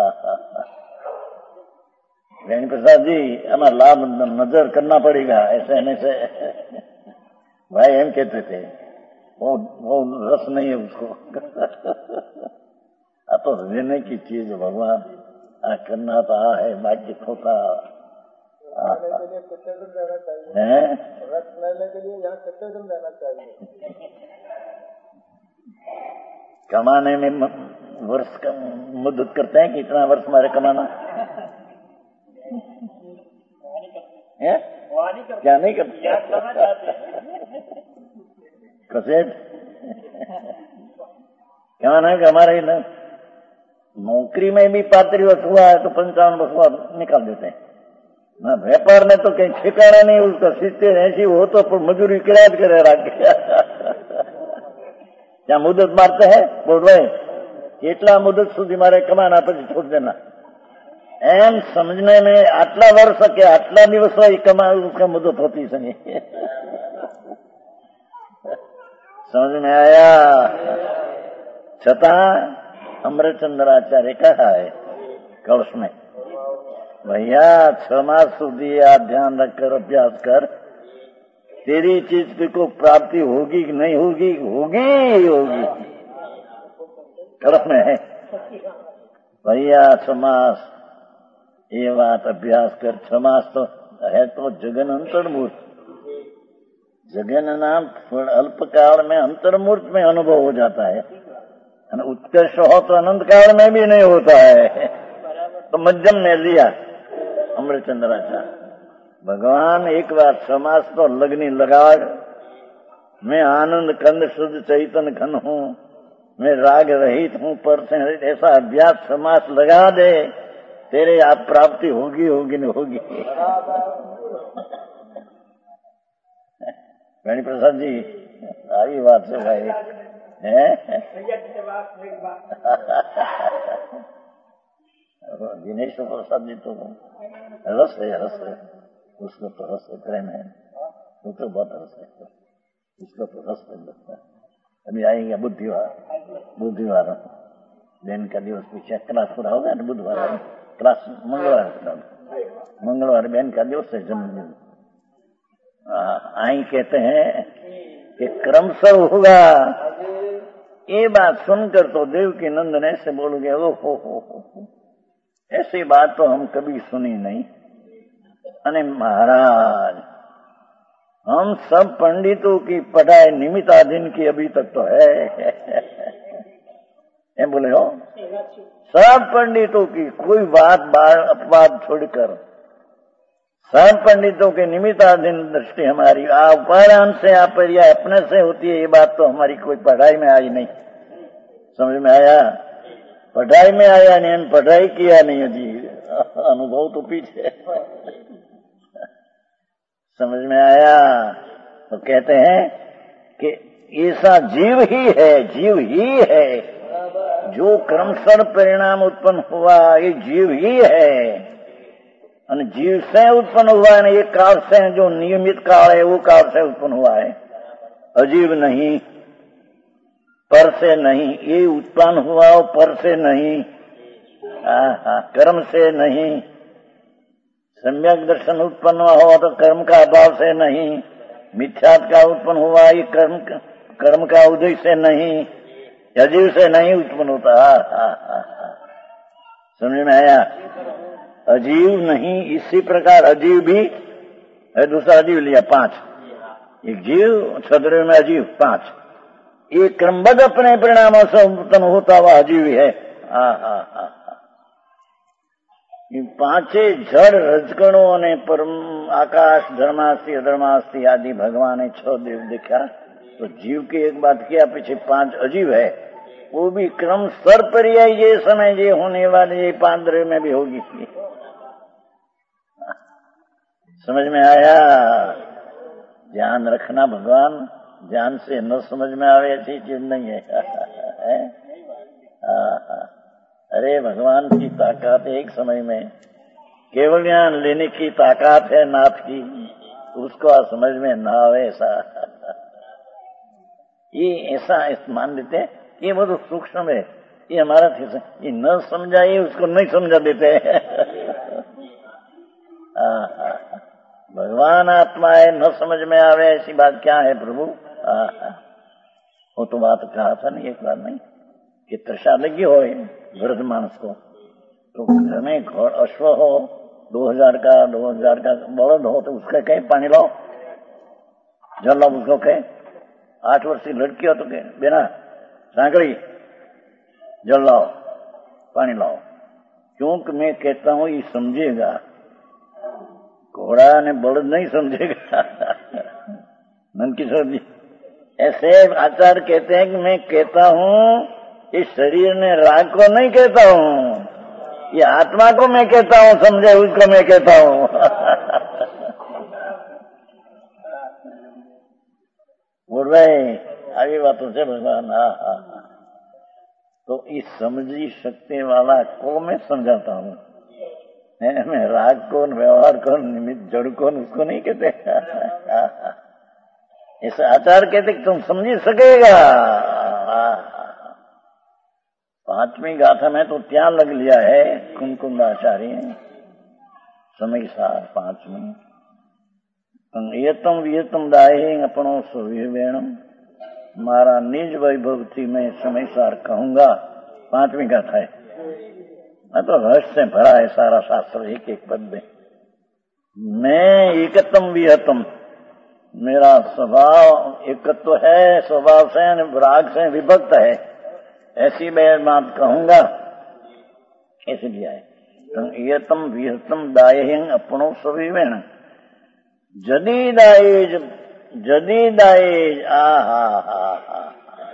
वेणु प्रसाद जी हमारा लाभ नजर करना पड़ेगा ऐसे नहीं से भाई हम कहते थे वो वो रस नहीं है उसको आ तो रहने की चीज भगवान आ करना तो आ है बाकी होता है रस लेने के लिए यहाँ कितने दिन रहना चाहिए। कमाने में वर्ष का मदद करते हैं कि इतना वर्ष हमारे कमाना है क्या नहीं करते कसेट क्या है कि हमारे ना नौकरी में भी पात्री वर्ष हुआ है तो पंचावन वर्ष हुआ निकाल देते हैं ना व्यापार में तो कहीं ठिकाना नहीं उसका सित्तेर ऐसी हो तो पर मजूरी किराया करे रख क्या मुदत मारते हैं बोल रहे કેટલા મુદત સુધી મારે કમાના પછી છોડ દેના એમ સમજने में આટલા વર્ષ કે આટલા દિવસો એ કમા उसका मुदत होती सही समझ में आया। छता अमृतचंद्राचार्य कहा है कलश में भैया छह मास સુધી આ ध्यान रखकर अभ्यास कर तेरी चीज को प्राप्ति होगी कि नहीं होगी होगी होगी कलश में है भैया छह मास ये बात अभ्यास कर छह मास तो है तो जगन अंतर्मूर्त जगन नाम अल्पकाल में अंतर्मूर्त में अनुभव हो जाता है उत्कर्ष हो तो अनंत काल में भी नहीं होता है तो मध्यम में लिया अमृतचंद्राचार्य भगवान एक बार समास तो लगनी लगा मैं आनंद कंद शुद्ध चैतन्य घन हूँ मैं राग रहित हूँ पर से ऐसा अभ्यास समास लगा दे तेरे आप प्राप्ति होगी होगी नहीं होगी। वेणु प्रसाद जी आई बात से भाई है दिनेश प्रसाद जी तो रस है रस है उसको तो रस है प्रेम है वो तो बहुत रस है उसको तो रस है लगता है। अभी आएंगे बुधवार बुधवार दिन का दिवस पीछे क्लास पूरा होगा ना बुधवार क्लास मंगलवार मंगलवार बहन का दिवस है जन्मदिन आई कहते हैं कि क्रमशः होगा। ये बात सुनकर तो देव की नंदन ऐसे बोलोगे ओ हो हो हो ऐसी बात तो हम कभी सुनी नहीं। अने महाराज हम सब पंडितों की पढ़ाई निमित्ताधीन की अभी तक तो है ये बोले हो सब पंडितों की कोई बात बार अपवाद छोड़कर सब पंडितों के निमित्ताधीन दृष्टि हमारी उपादान से आप या अपने से होती है ये बात तो हमारी कोई पढ़ाई में आई नहीं। समझ में आया पढ़ाई में आया नहीं, पढ़ाई किया नहीं जी, अनुभव तो पीछे। समझ में आया? तो कहते हैं कि ऐसा जीव ही है, जीव ही है जो क्रमशः परिणाम उत्पन्न हुआ, ये जीव ही है। और जीव से उत्पन्न हुआ है, ये काल से जो नियमित काल है वो काल से उत्पन्न हुआ है, अजीब नहीं, पर से नहीं। ये उत्पन्न हुआ और पर से नहीं, आहा, कर्म से नहीं। सम्यक दर्शन उत्पन्न हुआ तो कर्म का अभाव से नहीं, मिथ्यात्व का उत्पन्न हुआ ये कर्म कर्म का उदय से नहीं, अजीव से नहीं उत्पन्न होता। समझ में आया? अजीव नहीं, इसी प्रकार अजीव भी है। दूसरा अजीव लिया पांच, एक जीव, छद्र में अजीव पांच। ये क्रमबद्ध अपने परिणामों से उत्पन्न होता हुआ अजीव है। हा हा हा इन पांचे जड़ रजगणों ने परम आकाश, धर्मास्थि, अधर्मास्थि आदि भगवान ने छह देव देखा, तो जीव की एक बात किया, पीछे पांच अजीव है, वो भी क्रम सर पर ये समय ये होने वाले ये पांच द्रव्य में भी होगी। समझ में आया? ध्यान रखना, भगवान ध्यान से न समझ में आवे ऐसी चीज नहीं है। अरे भगवान की ताकत एक समय में केवल ज्ञान लेने की ताकत है नाथ की, उसको समझ में न आवे ऐसा। ये ऐसा मान लेते ये वो तो सूक्ष्म है, ये हमारा ये न समझा, ये उसको नहीं समझा देते। भगवान आत्मा है, न समझ में आवे ऐसी बात क्या है प्रभु? वो तो बात कहा था नहीं एक बार, नहीं कि तृषा लगी हो वृद्ध मानस को, तो घर में घोड़ अश्व हो, दो हजार का दो हजार का बलद हो, तो उसका कहीं पानी लाओ, जल लाओ, उसको कहे आठ वर्ष की लड़की हो तो कहे बेना सांकड़ी जल लाओ, पानी लाओ, क्योंकि मैं कहता हूं ये समझेगा, घोड़ा ने बलद नहीं समझेगा। नंद किशोर जी ऐसे आचार्य कहते हैं कि मैं कहता हूं इस शरीर ने राग को नहीं कहता हूं, ये आत्मा को मैं कहता हूं, समझे उसको मैं कहता हूं। बोल रहे आगे बातों से भगवान। हा हा तो इस समझी शक्ति वाला को मैं समझाता हूं, मैं राग कौन, व्यवहार कौन, निमित्त जड़ कौन, उसको नहीं कहते। ऐसे आचार कहते कि तुम समझ सकेगा। पांचवी गाथा में तो त्याग लग लिया है कुंकुंद आचार्य समय सार पांचवी, एतम वियतम दाहे अपनो सुविवेणम, मारा निज वैभव थी मैं समय सार कहूंगा। पांचवी गाथा है, मैं तो रहस्य से भरा है सारा शास्त्र एक एक पद में। मैं एकतम विहतम, मेरा स्वभाव एकत्व है, स्वभाव से राग से विभक्त है, ऐसी मैं बात कहूंगा। ऐसे लिया है तो एकतम विहतम दाये अपनो सविवेण, जदी दाये जदी दाये आ हा हा हा,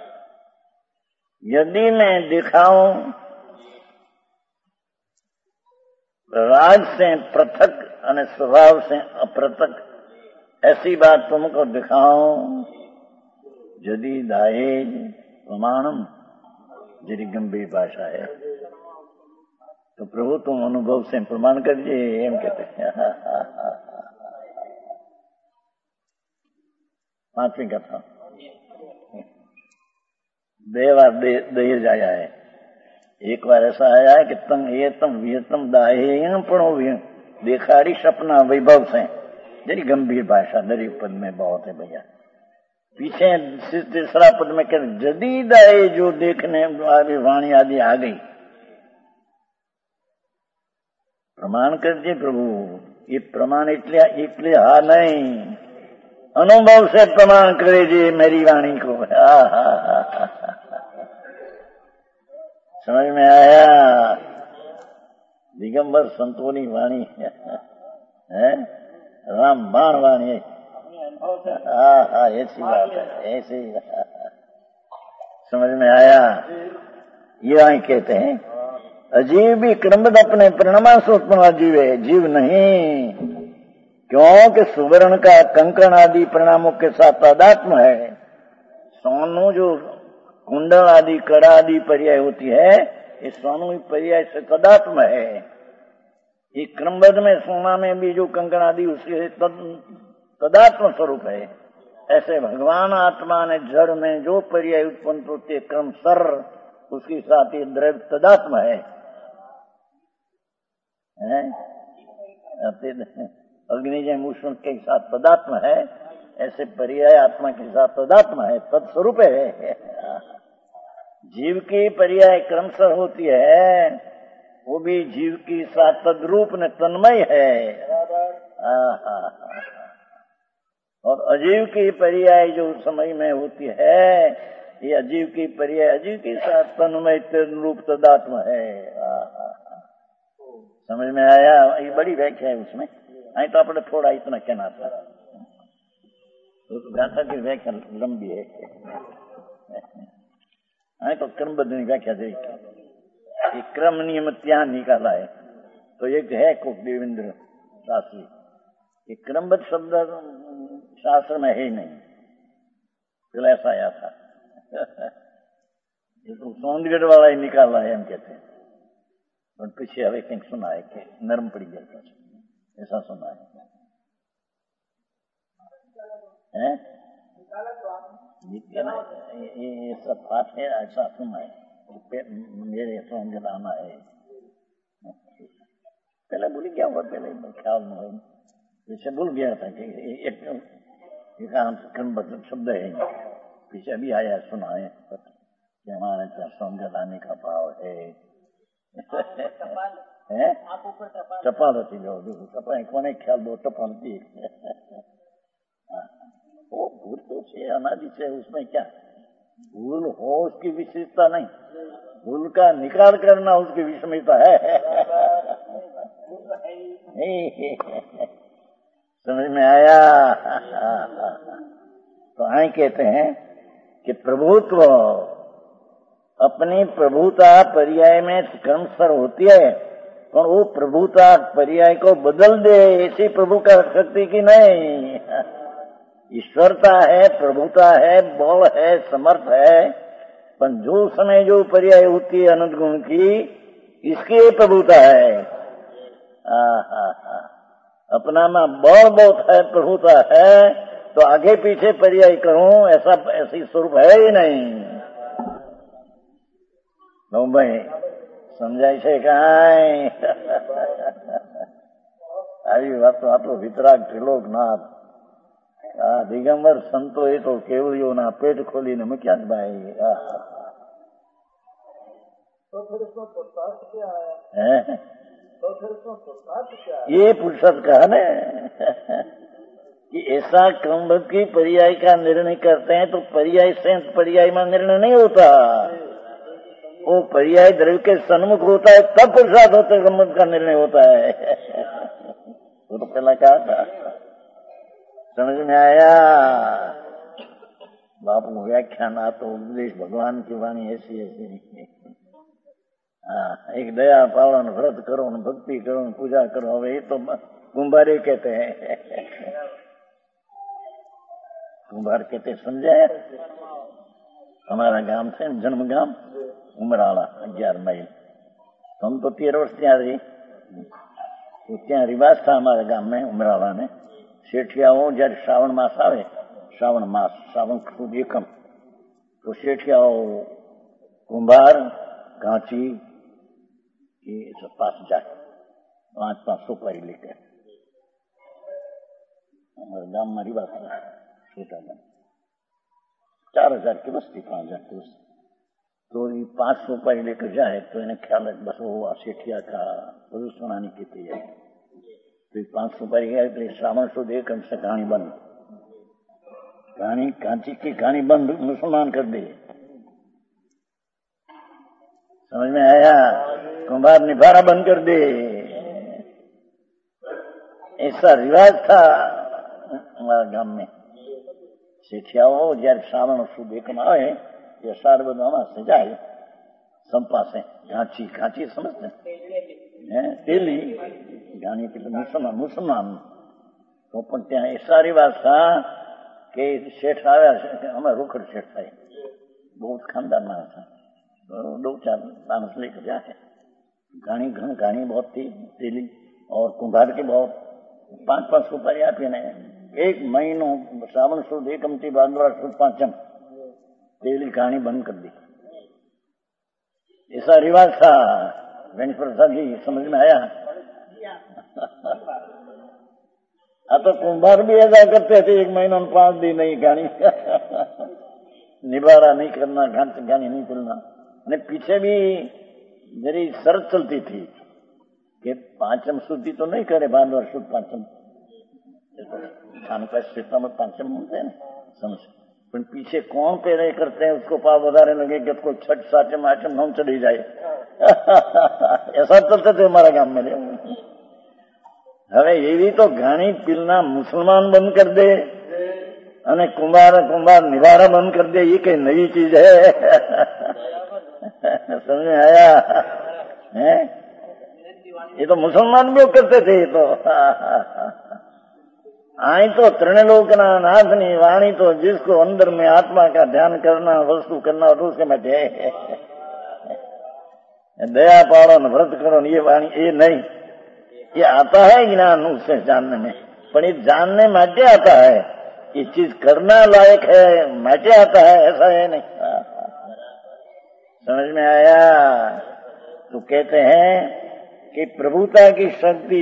यदि मैं दिखाऊं राग से पृथक और स्वभाव से अप्रथक, ऐसी बात तुमको दिखाऊं, यदि दाये प्रमाणम, जरी गंभीर भाषा है तो प्रभु तुम अनुभव से प्रमाण करिए, एम कहते हैं। पांचवी कथा दे बार दे जाया है। एक बार ऐसा आया है कि तंग ये तम वियतम दाहे पढ़ो देखाड़ी सपना वैभव से, जरी गंभीर भाषा दरी पद में बहुत है भैया। पीछे तीसरा पद में कह जदी दाए जो देखने वाली वाणी आदि आ गई, प्रमाण कर दिए प्रभु। ये प्रमाण इतने इतने हा नहीं, अनुभव से प्रमाण करे जी मेरी वाणी को। हा हा हा समझ में आया? दिगंबर संतोनी वाणी है, राम बाण वाणी है। हाँ हाँ ऐसी बात है, ऐसी समझ में आया? ये आई कहते हैं अजीव भी क्रमबद्ध अपने परिणाम से उत्पन्न जीव है, जीव नहीं। क्योंकि सुवर्ण का कंकण आदि परिणामों के साथ तादात्म्य है। सोनू जो कुंडल आदि कड़ा आदि पर्याय होती है, इस सोनू पर्याय से तादात्म्य है। ये क्रमबद्ध में सोना में भी जो कंकण आदि उसके तदात्म स्वरूप है। ऐसे भगवान आत्मा ने जड़ में जो पर्याय उत्पन्न होते क्रम सर उसके साथ ये द्रव्य तदात्म है, है? अग्निजय उष्ण के साथ तदात्म है, ऐसे पर्याय आत्मा के साथ तदात्म है, तत्स्वरूप है। जीव की पर्याय क्रमशः होती है, वो भी जीव की साथ तद्रूप ने तन्मय है। आहा, और अजीव की पर्याय जो समय में होती है, ये अजीव की पर्याय अजीव के साथ तन्मय रूप तदात्म है। आहा, समझ में आया? ये बड़ी व्याख्या है उसमें। आई तो आपने थोड़ा इतना कहना था, तो गाथा की व्याख्या लंबी है। आई तो क्रमबद्ध व्याख्या देखी, क्रम नियम त्याग निकाला है। तो एक है को देवेंद्र शास्त्री, ये क्रमबद्ध शब्द शास्त्र में है ही नहीं, फिर ऐसा आया था। ये तो सौंदगढ़ वाला ही निकाला है हम कहते हैं, और पीछे हमें कहीं सुना है कि नरम पड़ी जाता है, ऐसा सुना है, है? ये, ये सब बात है, ऐसा सुना है, मेरे सौंदगढ़ आना है। पहले बोली क्या हुआ, पहले ख्याल में हो, पीछे भूल गया था कि एक क्रमबद्ध शब्द है, पीछे अभी आया सुना है कि हमारे पास सौंदर्य लाने का भाव है। टपाल होती जो टपा कोने ख्याल दो टपालती वो भूल तो से अनादि से, उसमें क्या भूल हो उसकी विशेषता नहीं, भूल का निकाल करना उसकी विषमता है। समझ में आया? तो आए कहते हैं कि प्रभुत्व अपनी प्रभुता पर्याय में क्रमशः होती है, पर वो प्रभुता पर्याय को बदल दे ऐसी प्रभु का शक्ति की नहीं। ईश्वरता है, प्रभुता है, बल है, समर्थ है, पर जो समय जो पर्याय होती है अनंत गुण की, इसकी प्रभुता है। आहा, अपना में बल बहुत है, प्रभुता है, तो आगे पीछे पर्याय करूं ऐसा ऐसी स्वरूप है ही नहीं। नो भाई समझाय છે કાંઈ? આવી વાત તો આપણો વિતરાગ ત્રિલોકનાથ આ દિગંબર સંતો એ તો કેવળીઓના પેટ ખોલીને મૂક્યા જ ભાઈ। ये पुरुषार्थ कहा ना कि ऐसा क्रमबद्ध की पर्याय का निर्णय करते हैं, तो पर्याय से पर्याय में निर्णय नहीं होता, वो पर्याय द्रव्य के सन्मुख होता है, तब पुरुषार्थ होता है, क्रमबद्ध का निर्णय होता है। वो तो पहला कहा था, समझ में आया? बापू व्याख्यान आ तो उपदेश भगवान की वाणी ऐसी ऐसी नहीं। हाँ, एक दया पालन व्रत करो, भक्ति करो, पूजा करो, ये तो कुंभारी कहते हैं। कुंभार कहते समझे? हमारा गांव से जन्म गांव उमराला अग्यार माइल, तो हम तो तेरह वर्ष ત્યાં रही, तो ત્યાં रिवाज था हमारे गांव में उमराला में। શેઠિયાઓ जब श्रावण मास आवे, श्रावण मास श्रावण खुद एकम, तो શેઠિયાઓ कुंभार कांची ये सब पास जाए, पांच पांच सुपारी लेकर हमारे गांव में रिवाज था। छोटा गांव, चार हजार की बस्ती, पांच हजार की बस्ती, तो ये पांच सुपारी लेकर जाए तो इन्हें ख्याल है बस वो सेठिया का बधु सुनाने की तैयारी। तो पांच सुपारी गए तो श्रावण शुद्ध एकम से कहानी बंद, कहानी कांची की कहानी बंद, मुसलमान कर दी। समझ में आया? कुंभार निभारा बंद कर दे, ऐसा रिवाज था हमारे गांव में। શેઠિયાઓ જયારે શ્રાવણ સુદ એકમ આવે, એ સાર બધું અમાસ જાય, संपा से घाची घाची समझते हैं तेली घाणी એટલે મુસલમાન મુસલમાન તો પણ ત્યાં એ સારી વાત था કે શેઠ આવ્યા છે અમે રોકડ શેઠ થાય બહુ ખાનદાન માણસ था दो चार मानस लेकर जाए घाणी घन घाणी बहुत थी तेली और कुंभार की बहुत पांच पांच सुपारी आपी ने एक महीनो श्रावण सुद एकमती भाद्रवा सुद पांचम तेली घाणी बंद कर दी। ऐसा रिवाज था। वेंकट प्रसाद जी समझ में आया? हाँ तो कुंभार भी ऐसा करते थे एक महीना पांच दिन नहीं घाणी निबारा नहीं करना घाणी नहीं खुलना। અને પીછે भी मेरी शर्त चलती थी कि पांचम शुद्धि तो नहीं करे भाद्रवा शुद्ध पांचम खान का क्षेत्र में पांचम होते हैं समझ पर पीछे कौन पैरे करते हैं उसको पाव વધારે लगे कि कोई छठ सातम आठम नौ चली जाए ऐसा चलते थे हमारा गांव में। હવે એવી તો ઘાણી પીલના મુસલમાન બંધ कर दे અને કુંભાર કુંભાર નિવારા બંધ कर दे ये कई नई चीज है समझ में आया है? ये तो मुसलमान भी करते थे। ये तो आई तो त्रिलोकना नाथनी वाणी तो जिसको अंदर में आत्मा का ध्यान करना वस्तु करना और उसके में दया पाड़ो न व्रत करो ये वाणी ये नहीं ये आता है ज्ञान उससे जानने में पर ये जानने माटे आता है ये चीज करना लायक है माटे आता है ऐसा है नहीं। समझ में आया? तो कहते हैं कि प्रभुता की शक्ति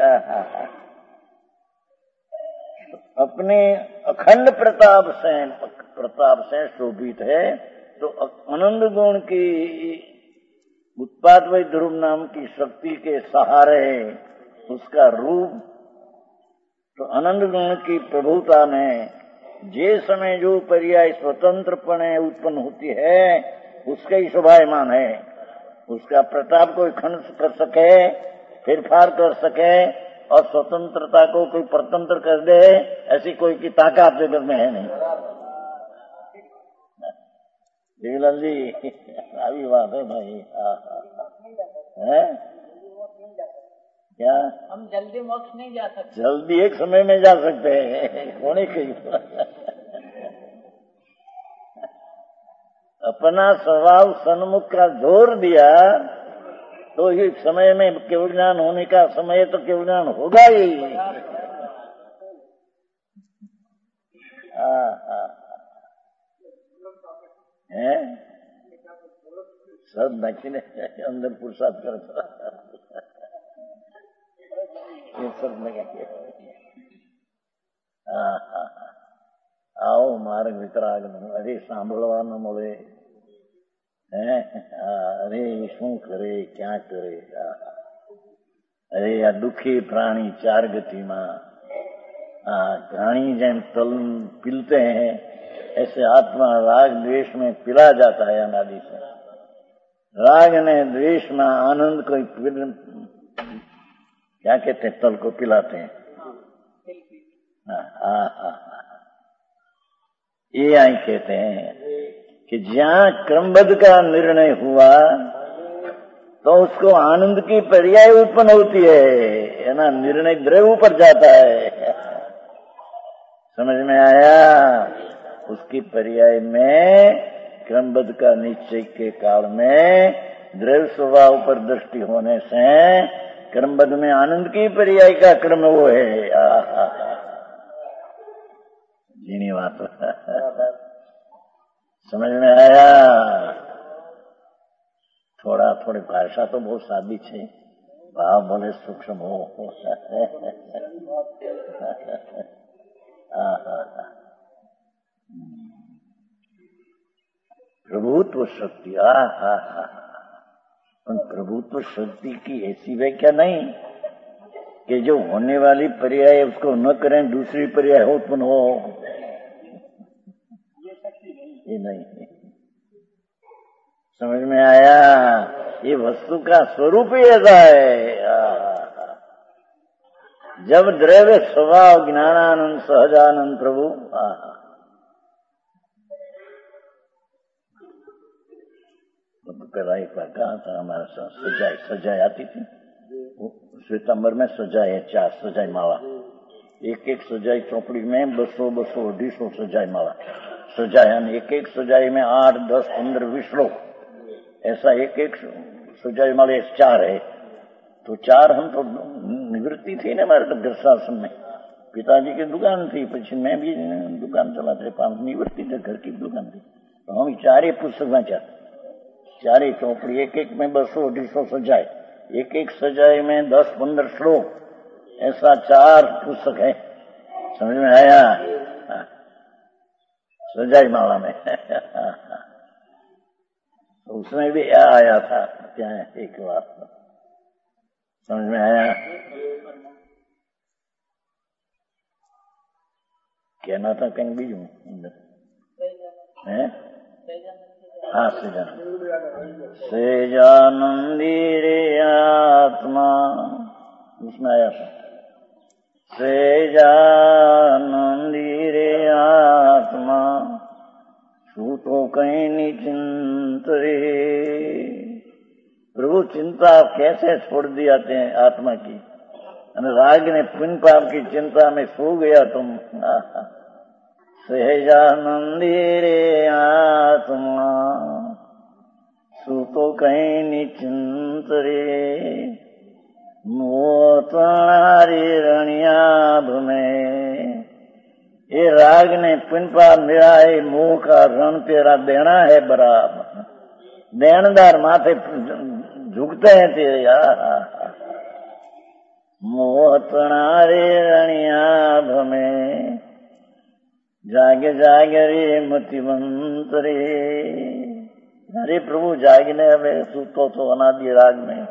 अपने अखंड प्रताप से प्रताप से शोभित है। तो आनंद गुण की उत्पाद वही ध्रुव नाम की शक्ति के सहारे उसका रूप तो आनंद गुण की प्रभुता में जे समय जो पर्याय स्वतंत्रपणे उत्पन्न होती है उसका ही शोभायमान है। उसका प्रताप कोई खंड कर सके फेरफार कर सके और स्वतंत्रता को कोई परतंत्र कर दे ऐसी कोई की ताकत जगत में है नहीं। देवीलाल जी अभी बात है भाई है क्या हम जल्दी मोक्ष नहीं जा सकते? जल्दी एक समय में जा सकते हैं कौन कहीं अपना स्वभाव सन्मुख का जोर दिया तो ही समय में केवल ज्ञान होने का समय तो केवल ज्ञान होगा ही। हाँ हाँ है सब दक्षिण अंदर पुरुषार्थ करता ये सब लगा हाँ हाँ आओ मार्ग वितरागमन अरे સાંભળવાનું મળે હે અરે શું કરે ક્યાં કરે અરે આ દુઃખી પ્રાણી ચાર ગતિમાં घाणी जैन तल पिलते हैं ऐसे आत्मा राग द्वेष में पिला जाता है अनादि से। राग ने द्वेष में आनंद को क्या कहते हैं तल को पिलाते हैं। हाँ हाँ हाँ ये आई कहते हैं कि जहाँ क्रमबद्ध का निर्णय हुआ तो उसको आनंद की पर्याय उत्पन्न होती है है ना। निर्णय द्रव्य ऊपर जाता है समझ में आया? उसकी पर्याय में क्रमबद्ध का निश्चय के काल में द्रव्य स्वभाव पर दृष्टि होने से क्रमबद्ध में आनंद की पर्याय का क्रम वो है। जीनी बात समझ में आया? थोड़ा थोड़ी भाषा तो बहुत सादी है भाव भले सूक्ष्म हो प्रभुत्व शक्ति आ हा हा प्रभुत्व शक्ति की ऐसी व्याख्या नहीं कि जो होने वाली पर्याय उसको न करें दूसरी पर्याय हो उत्पन्न हो ये नहीं। समझ में आया? ये वस्तु का स्वरूप ही ऐसा है। जब द्रव्य स्वभाव ज्ञानानंद सहजानंद प्रभु पहला एक बार कहा था हमारे साथ सजाई सजाई आती थी, सितंबर में सजाई है चार सजाई माला, एक एक सजाई चौपड़ी में बसो बसो अढ़ी सौ सजाई माला सजाई, एक एक सजाई में आठ दस पंद्रह बीस श्लोक, ऐसा एक एक सजाई माला चार है। तो चार हम तो निवृत्ति थी ना हमारे तो गृहशासन में, पिताजी की दुकान थी, પછી मैं भी दुकान चलाते पांच निवृत्ति थे, घर की दुकान थी, तो हम चारे पुस्तक वांचा, चारे चौपड़ी एक एक में बसो अढ़ी सौ सजाए, एक एक सजाए में दस पंद्रह श्लोक, ऐसा चार पुस्तक है। समझ में आया? सजाई माला में उसमें भी आया था क्या एक बात, समझ में आया? कहना था कहीं बीजू है? हाँ सेजानंद सेजानंदी रे आत्मा, उसमें आया था सेजानंदी रे आत्मा तू तो कहीं नहीं चिंत रे। प्रभु चिंता कैसे छोड़ दी आते हैं आत्मा की, राग ने पुण्य पाप की चिंता में सो गया तुम। सहजानंदी रे आत्मा सूतो कहीं निचिंत रे, मोतनारी रणियाभ में। ये राग ने पुण्य पाप मेरा है, मोह का रण तेरा देना है बराबर, देनदार माथे झुकते हैं तेरे यार। मोतनारे रणियाभ में जागे जागे रे मतिवंत रे। अरे प्रभु जागने हमें सूतो तो अनादि राग में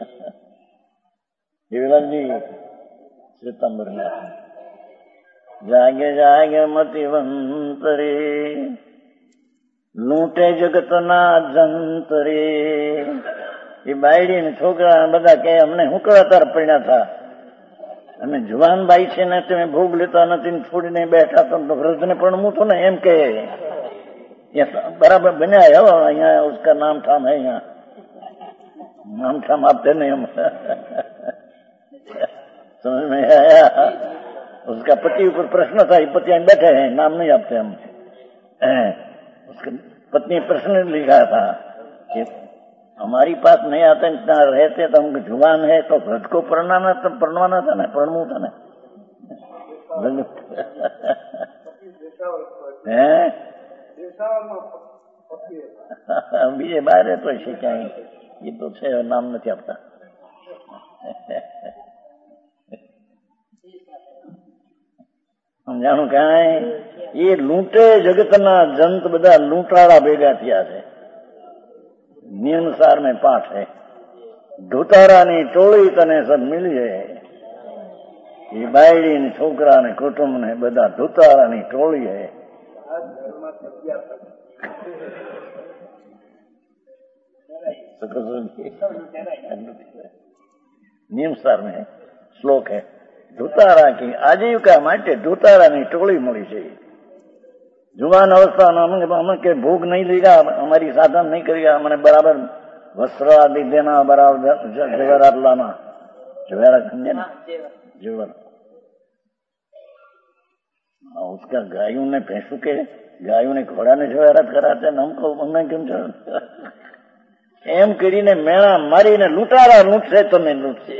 जी सितंबर में जागे जागे मतिवंत रे, लूटे जगत ना जंत रे। ये बायडी ने छोकरा બધા કે અમને હું કરા તાર પડ્યા था, અમે જુવાન બાઈ છે ને તમે ભોગ લેતા નથી ને છોડીને બેઠા તો વ્રતને પરણવું તો ને એમ કે बराबर बना है। यहाँ उसका नाम ठाम है, यहाँ नाम ठाम आपते नहीं हम समझ में आया? उसका पति ऊपर प्रश्न था, पति बैठे हैं, नाम नहीं आपते हम। उसकी पत्नी प्रश्न लिखा था कि हमारी पास नहीं आते इतना रहते तो हम जुबान है तो व्रत को पढ़ना तो पढ़वाना था ना, पढ़नू था ना बीजे बाहर तो शिकाय ये तो છે નામ નથી આપતા। સમજાણું કાંઈ? એ લૂંટે જગતના જંત બધા લૂંટાળા ભેગા થયા છે। નિયમસાર में पाठ है, ધોતારાની ટોળી તને सब मिली है। ये बायડી ને છોકરા ને કુટુંબ ને બધા ધોતારાની ટોળી है। નિયમસાર में श्लोक है, ધોતારા की आजीविका માટે ધોતારાની ટોળી મળી છે। जुबान अवस्था अमन के भोग नहीं लेगा, हमारी साधन नहीं करेगा, मैंने बराबर वस्त्र आदि देना, बराबर जेवरात लाना, जेवरात समझे ना, जेवर। उसका गायों ने भैंसों के गायों ने घोड़ा ने जेवरात कराते, हमको हमें क्यों एम કરીને મેણા મારીને લૂંટારા લૂંટશે તમે લૂંટશે।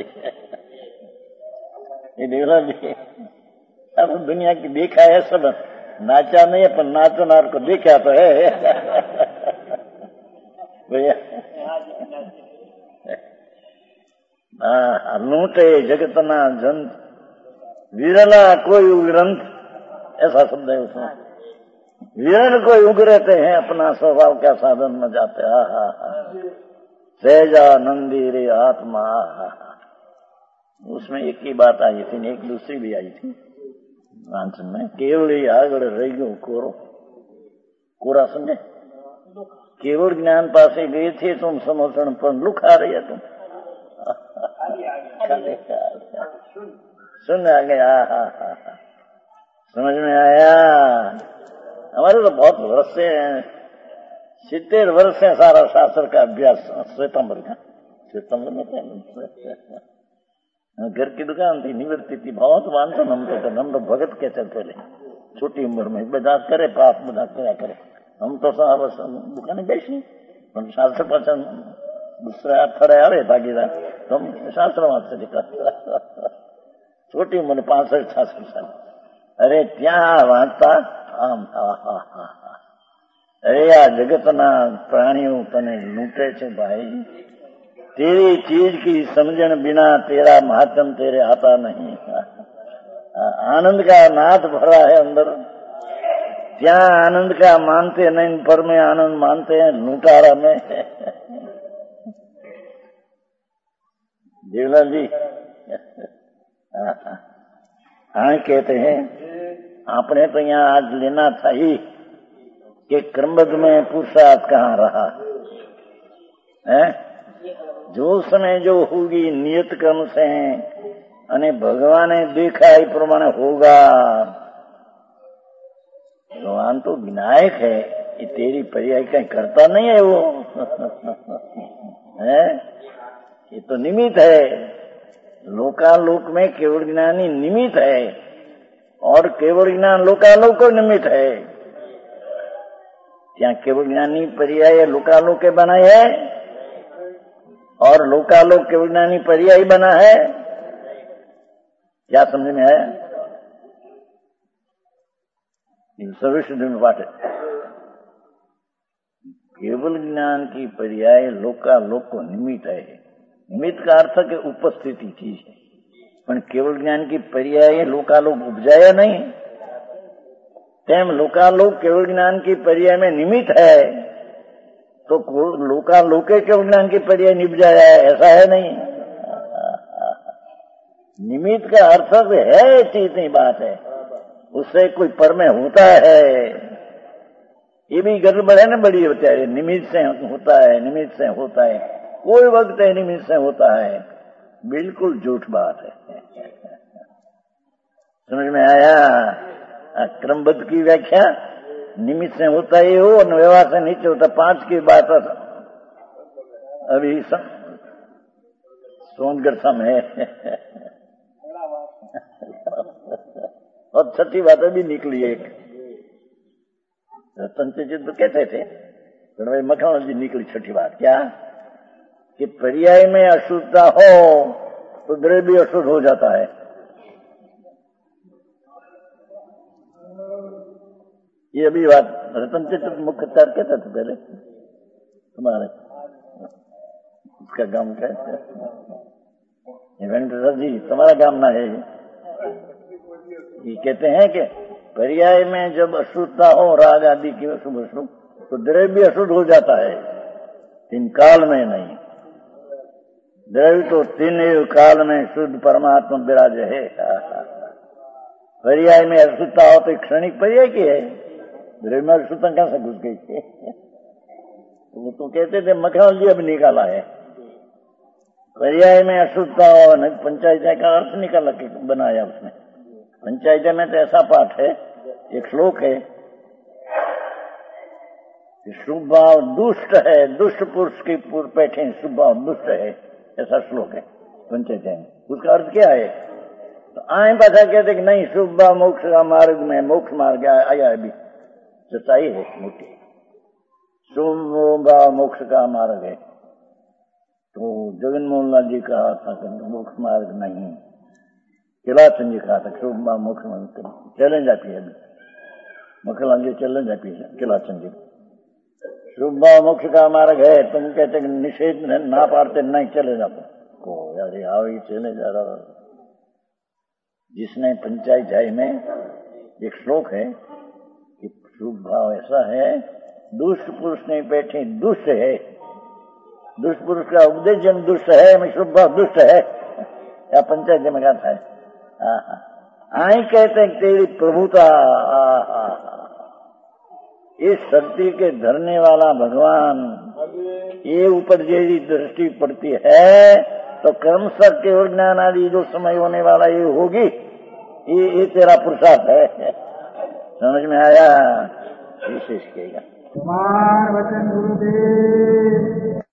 ये देवरा जी अब दुनिया की देखा है, सब नाचा नहीं है पर नाचनार को देखा तो है भैया। लूटे जगतना जंत विरला कोई ग्रंथ, ऐसा शब्द है उसमें। विरल कोई उगरते हैं अपना स्वभाव क्या साधन में जाते। हा हा हा सहजानंदी रे आत्मा। उसमें एक ही बात आई थी, एक दूसरी भी आई थी वांचन में। केवल आगड़ रही गयो कोरो, कोरा समझे? केवल ज्ञान पासे गए थे तुम समझण पर लुखा रही है तुम सुन आ गया। हा हा समझ में आया? हमारे तो बहुत वर्ष से सित्तेर वर्ष से सारा शास्त्र का अभ्यास श्वेतांबर का श्वेतांबर में घर की दुकान थी, निवृत्ति थी, बहुत वांछन हम तो हम तो भगत के चलते रहे छोटी उम्र में, બધા करे पाप બધા क्या करे, हम तो साहब दुकाने बेची પણ શાસ્ત્ર પાછળ दूसरा अथड़े आवे भागीदार तो हम शास्त्र वांचते थे छोटी उम्र पांसठ छासठ साल। अरे त्या वांचता आम अरे आ जगतना प्राणियों तने लूटे छे भाई, तेरी चीज की समझन बिना तेरा महात्म तेरे आता नहीं। आनंद का नाथ भरा है अंदर, क्या आनंद का मानते नहीं, पर में आनंद मानते हैं लूटारा में। देवलाल जी हाँ कहते हैं आपने तो यहाँ आज लेना था ही कि क्रमबद्ध में पुरुषार्थ कहाँ रहा है। जो समय जो होगी नियत कर्म से अने भगवान ने देखा ही प्रमाण होगा। भगवान तो विनायक है, ये तेरी पर्याय कहीं करता नहीं है वो है, ये तो निमित्त है। लोकालोक में केवल ज्ञानी निमित्त है और केवल ज्ञान लोकालोक को निमित्त है। क्या केवल ज्ञानी पर्याय लोकालोक के बनाए है और लोकालोक केवल ज्ञानी पर्याय बना है? क्या समझ में आया? सर्विस में बात है, केवल ज्ञान की पर्याय लोकालोक को निमित्त है। निमित्त का अर्थ के उपस्थिति चीज है, पर केवल ज्ञान की पर्याय लोकालोक उपजाया नहीं, तेम लोकालोक केवल ज्ञान की पर्याय में निमित्त है तो लोकालोके केवल ज्ञान की पर्याय निपजाया है, ऐसा है नहीं। निमित्त का अर्थ है चीज नहीं बात है, उससे कोई परमे होता है, ये भी गड़बड़ है ना बड़ी बेचारे। निमित्त से होता है, निमित्त से होता है, कोई वक्त है निमित्त से होता है, बिल्कुल झूठ बात है। समझ में आया? क्रमबद्ध की व्याख्या निमित्त से होता है हो और व्यवहार से नीचे होता। पांच की बात अभी सोनगढ़ समय और छठी बात अभी निकली एक रतन जी तो कहते थे, भाई मखान जी निकली छठी बात क्या कि पर्याय में अशुद्धता हो तो द्रव्य भी अशुद्ध हो जाता है। ये अभी बात रतन चित्र मुख्य चार कहता था पहले तुम्हारे उसका गांव का वेंकटेश्वर जी तुम्हारा गांव ना है। ये कहते हैं कि पर्याय में जब अशुद्धता हो राग आदि की अशुभ अशुभ तो द्रव्य भी अशुद्ध हो जाता है, तीन काल में नहीं। द्रव्य तो तीन काल में शुद्ध परमात्मा विराज है। पर्याय में अशुद्धता हो तो क्षणिक पर्याय की है, द्रव्य में अशुद्धता कहां से घुस गई थी? वो तो कहते थे मखन जी अब निकाला है पर्याय में अशुद्धता हो, पंचायत का अर्थ निकाला के बनाया उसने। पंचायत में तो ऐसा पाठ है, एक श्लोक है, शुभ भाव दुष्ट है, दुष्ट पुरुष की पूर्व पैठे शुभ भाव दुष्ट है, ऐसा श्लोक है पंचायत में। उसका अर्थ क्या है? तो आए पाछा कहते कि नहीं शुभ भाव मोक्ष का मार्ग में मोक्ष मार्ग आया अभी सच्चाई है मोटी। शुभ भाव मोक्ष का मार्ग है तो जगन मोहन लाल जी कहा था कि मोक्ष मार्ग नहीं, किलाचंद जी कहा था शुभ भाव मोक्ष मार्ग चैलेंज आती है। मखनलाल जी चैलेंज आती है किलाचंद जी, शुभ भाव मोक्ष का मार्ग है, तुम कहते निषेध ना पाड़ते नहीं चले जाते को यार आओ ये चले जा रहा। जिसने पंचायत जाय में एक श्लोक है कि शुभ भाव ऐसा है, दुष्ट पुरुष नहीं बैठे दुष्ट है, दुष्ट पुरुष का उपदेश जन दुष्ट है, मैं शुभ भाव दुष्ट है, या पंचायत में कहा है। आई कहते हैं तेरी प्रभुता, इस शक्ति के धरने वाला भगवान, ये ऊपर जैसी दृष्टि पड़ती है तो कर्म सब केवल ज्ञान आदि जो समय होने वाला ये होगी, ये ये तेरा पुरुषार्थ है। समझ में आया? विशेष कहेगा कुमार वचन गुरुदेव।